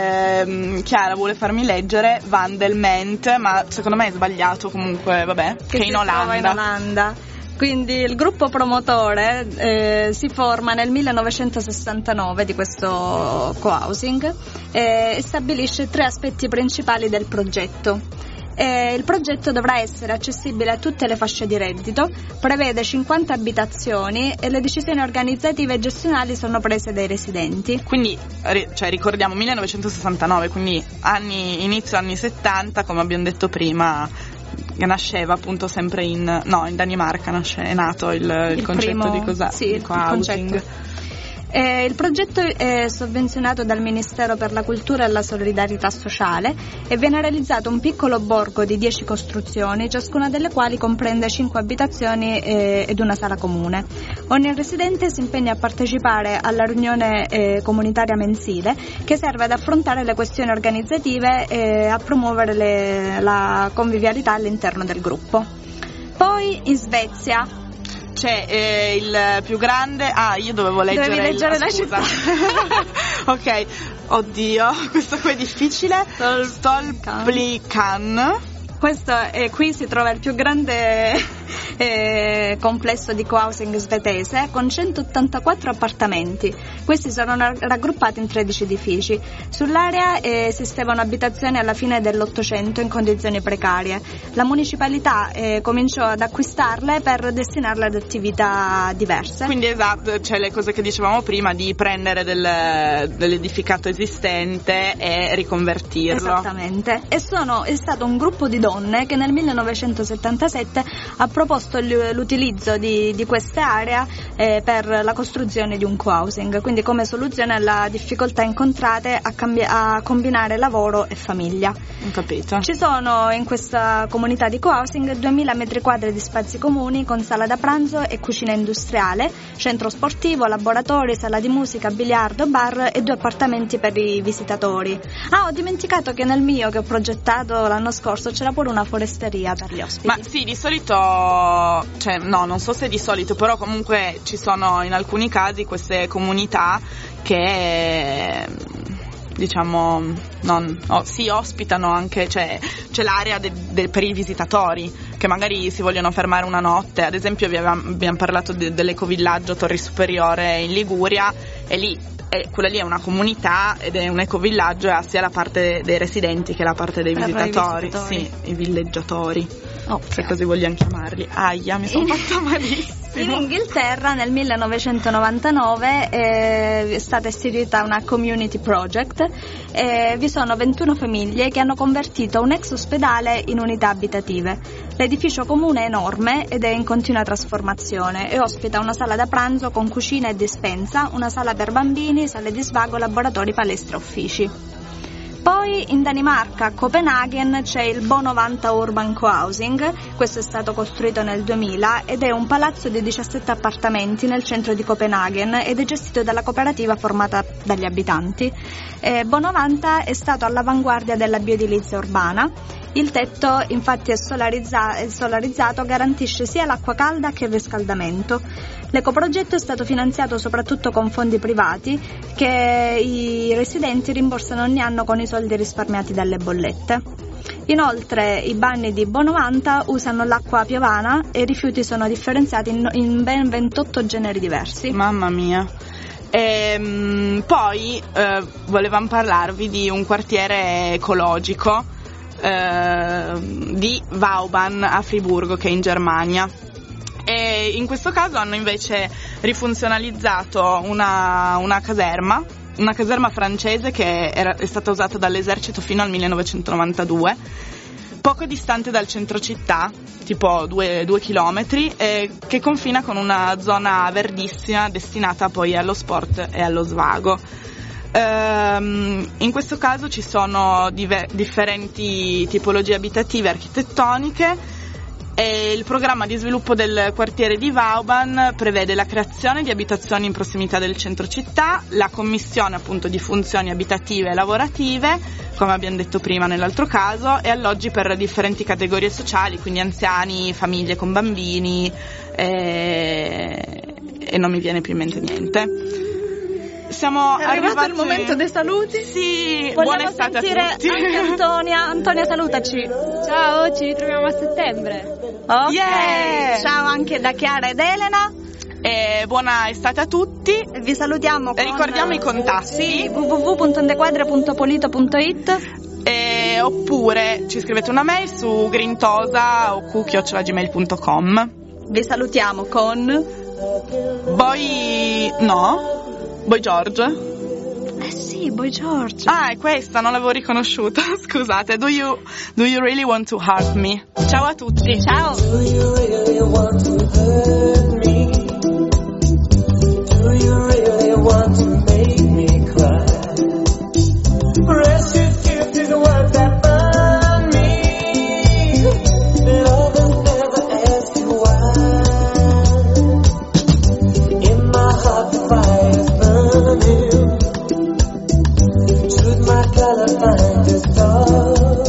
Speaker 1: ehm, Chiara vuole farmi leggere Vandelment, ma secondo me è sbagliato comunque, vabbè, che, che
Speaker 2: si
Speaker 1: in Olanda.
Speaker 2: trova in Olanda. Quindi il gruppo promotore eh, si forma nel millenovecentosessantanove di questo co-housing eh, e stabilisce tre aspetti principali del progetto. Eh, il progetto dovrà essere accessibile a tutte le fasce di reddito, prevede cinquanta abitazioni e le decisioni organizzative e gestionali sono prese dai residenti.
Speaker 1: Quindi, cioè, ricordiamo millenovecentosessantanove, quindi anni, inizio anni settanta, come abbiamo detto prima. Che nasceva appunto sempre in no in Danimarca nasce, è nato il, il, il concetto
Speaker 2: primo,
Speaker 1: di cosa
Speaker 2: sì,
Speaker 1: di co-housing.
Speaker 2: Eh, il progetto è sovvenzionato dal Ministero per la Cultura e la Solidarietà Sociale e viene realizzato un piccolo borgo di dieci costruzioni, ciascuna delle quali comprende cinque abitazioni eh, ed una sala comune. Ogni residente si impegna a partecipare alla riunione eh, comunitaria mensile che serve ad affrontare le questioni organizzative e a promuovere le, la convivialità all'interno del gruppo. Poi in Svezia
Speaker 1: c'è eh, il più grande. Ah, io dovevo leggere.
Speaker 2: Devi leggere
Speaker 1: il,
Speaker 2: la
Speaker 1: scusa.
Speaker 2: città.
Speaker 1: Ok, oddio, questo qui è difficile. Stolplican.
Speaker 2: Questo è, qui si trova il più grande eh, complesso di co-housing svedese con centottantaquattro appartamenti. Questi sono raggruppati in tredici edifici. Sull'area eh, esistevano abitazioni alla fine dell'Ottocento in condizioni precarie. La municipalità eh, cominciò ad acquistarle per destinarle ad attività diverse.
Speaker 1: Quindi esatto, cioè le cose che dicevamo prima di prendere del, dell'edificato esistente e riconvertirlo.
Speaker 2: Esattamente. E sono, è stato un gruppo di donne che nel millenovecentosettantasette ha proposto l'utilizzo di, di queste aree eh, per la costruzione di un co-housing, quindi come soluzione alla difficoltà incontrate a, cambi- a combinare lavoro e famiglia.
Speaker 1: Ho capito.
Speaker 2: Ci sono in questa comunità di co-housing duemila metri quadri di spazi comuni con sala da pranzo e cucina industriale, centro sportivo, laboratori, sala di musica, biliardo, bar e due appartamenti per i visitatori. Ah, ho dimenticato che nel mio che ho progettato l'anno scorso c'era pure una foresteria per gli ospiti.
Speaker 1: Ma sì, di solito, cioè no, non so se di solito, però comunque ci sono in alcuni casi queste comunità che diciamo non oh, si ospitano anche, cioè c'è l'area de, de, per i visitatori che magari si vogliono fermare una notte. Ad esempio vi avevamo, abbiamo parlato de, dell'ecovillaggio Torri Superiore in Liguria, e lì eh, quella lì è una comunità ed è un ecovillaggio e ha sia la parte dei residenti che la parte dei visitatori.
Speaker 2: visitatori.
Speaker 1: Sì, i villeggiatori,
Speaker 2: okay.
Speaker 1: se così vogliamo chiamarli. Aia, mi sono fatta malissimo. Benissimo.
Speaker 2: In Inghilterra nel millenovecentonovantanove eh, è stata istituita una community project e vi sono ventuno famiglie che hanno convertito un ex ospedale in unità abitative. L'edificio comune è enorme ed è in continua trasformazione e ospita una sala da pranzo con cucina e dispensa, una sala per bambini, sale di svago, laboratori, palestre e uffici. Poi in Danimarca, a Copenaghen, c'è il Bo novanta Urban Co-housing. Questo è stato costruito nel duemila ed è un palazzo di diciassette appartamenti nel centro di Copenaghen ed è gestito dalla cooperativa formata dagli abitanti. Eh, Bo novanta è stato all'avanguardia della bioedilizia urbana. Il tetto infatti è, solarizza- è solarizzato, garantisce sia l'acqua calda che il riscaldamento. L'ecoprogetto è stato finanziato soprattutto con fondi privati che i residenti rimborsano ogni anno con i soldi risparmiati dalle bollette. Inoltre i bagni di Bo novanta usano l'acqua piovana e i rifiuti sono differenziati in, in ben ventotto generi diversi.
Speaker 1: Mamma mia. E, poi eh, volevamo parlarvi di un quartiere ecologico eh, di Vauban a Friburgo, che è in Germania. E in questo caso hanno invece rifunzionalizzato una, una caserma, una caserma francese che era, è stata usata dall'esercito fino al millenovecentonovantadue, poco distante dal centro città, tipo due, due chilometri, eh, che confina con una zona verdissima destinata poi allo sport e allo svago. Ehm, in questo caso ci sono diver- differenti tipologie abitative architettoniche. E il programma di sviluppo del quartiere di Vauban prevede la creazione di abitazioni in prossimità del centro città, la commissione appunto di funzioni abitative e lavorative, come abbiamo detto prima nell'altro caso, e alloggi per differenti categorie sociali, quindi anziani, famiglie con bambini e, e non mi viene più in mente niente. Siamo
Speaker 2: è arrivato
Speaker 1: arrivati...
Speaker 2: il momento dei saluti.
Speaker 1: Sì,
Speaker 2: vogliamo
Speaker 1: buona estate
Speaker 2: sentire
Speaker 1: a tutti.
Speaker 2: anche Antonia. Antonia, salutaci.
Speaker 9: Ciao, ci ritroviamo a settembre.
Speaker 2: Ok,
Speaker 1: Yeah!
Speaker 2: ciao anche da Chiara ed Elena.
Speaker 1: E buona estate a tutti.
Speaker 2: E vi salutiamo con...
Speaker 1: E ricordiamo i contatti.
Speaker 2: Sì, w w w punto antequadre punto polito punto it.
Speaker 1: E, oppure ci scrivete una mail su grintosa o q chiocciola gmail punto com.
Speaker 2: Vi salutiamo con
Speaker 1: Boy... no? Boy George?
Speaker 2: Eh sì, Boy George.
Speaker 1: Ah, è questa, non l'avevo riconosciuta. Scusate. Do you, do you really want to hurt me? Ciao a tutti.
Speaker 2: Ciao.
Speaker 3: Do you really want to hurt me? Do you really want to make me cry? Precious gift is the words that burn me. Love has never asked you why. In my heart the fire is burning. Should my color find a star?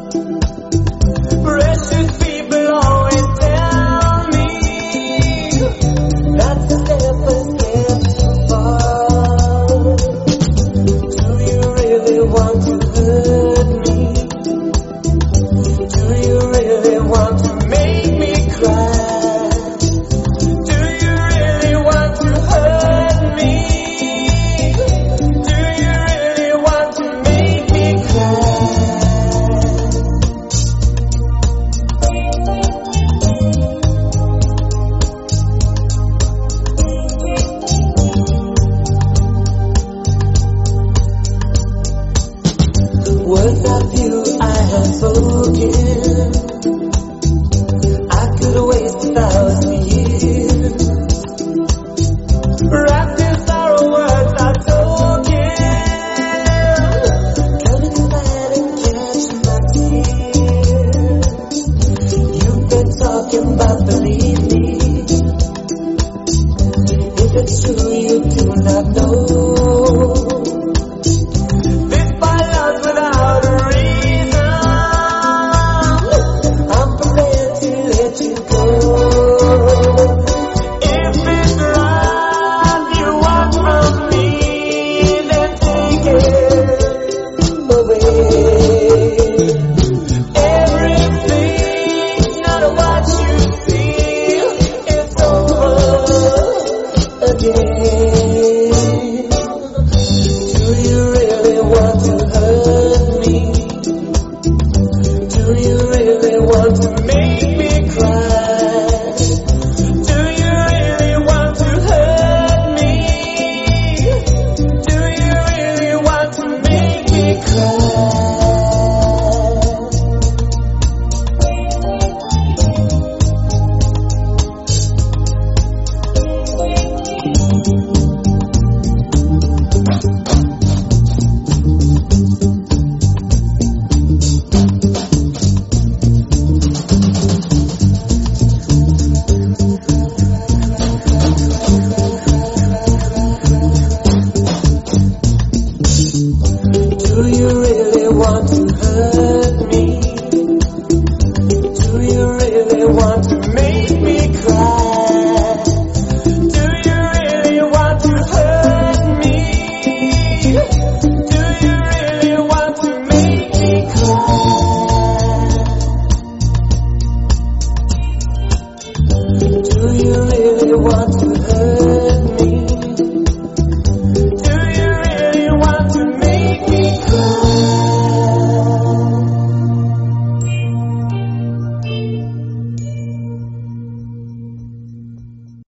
Speaker 3: Precious people always tell me that's the step a step too far. Do you really want to hurt me? Do you really want to make me cry? Do you really want to hurt me? Do you really want to make me cry? Words of you I have spoken, I could waste a thousand years. Wrapped in sorrow, words are token. Come inside and catch my tears. You've been talking about believe me. If it's true, you do not know. This by love without a reason. I'm prepared to let you go. If it's love you want from me, then take it away. Everything's not what you feel. It's over again. you want to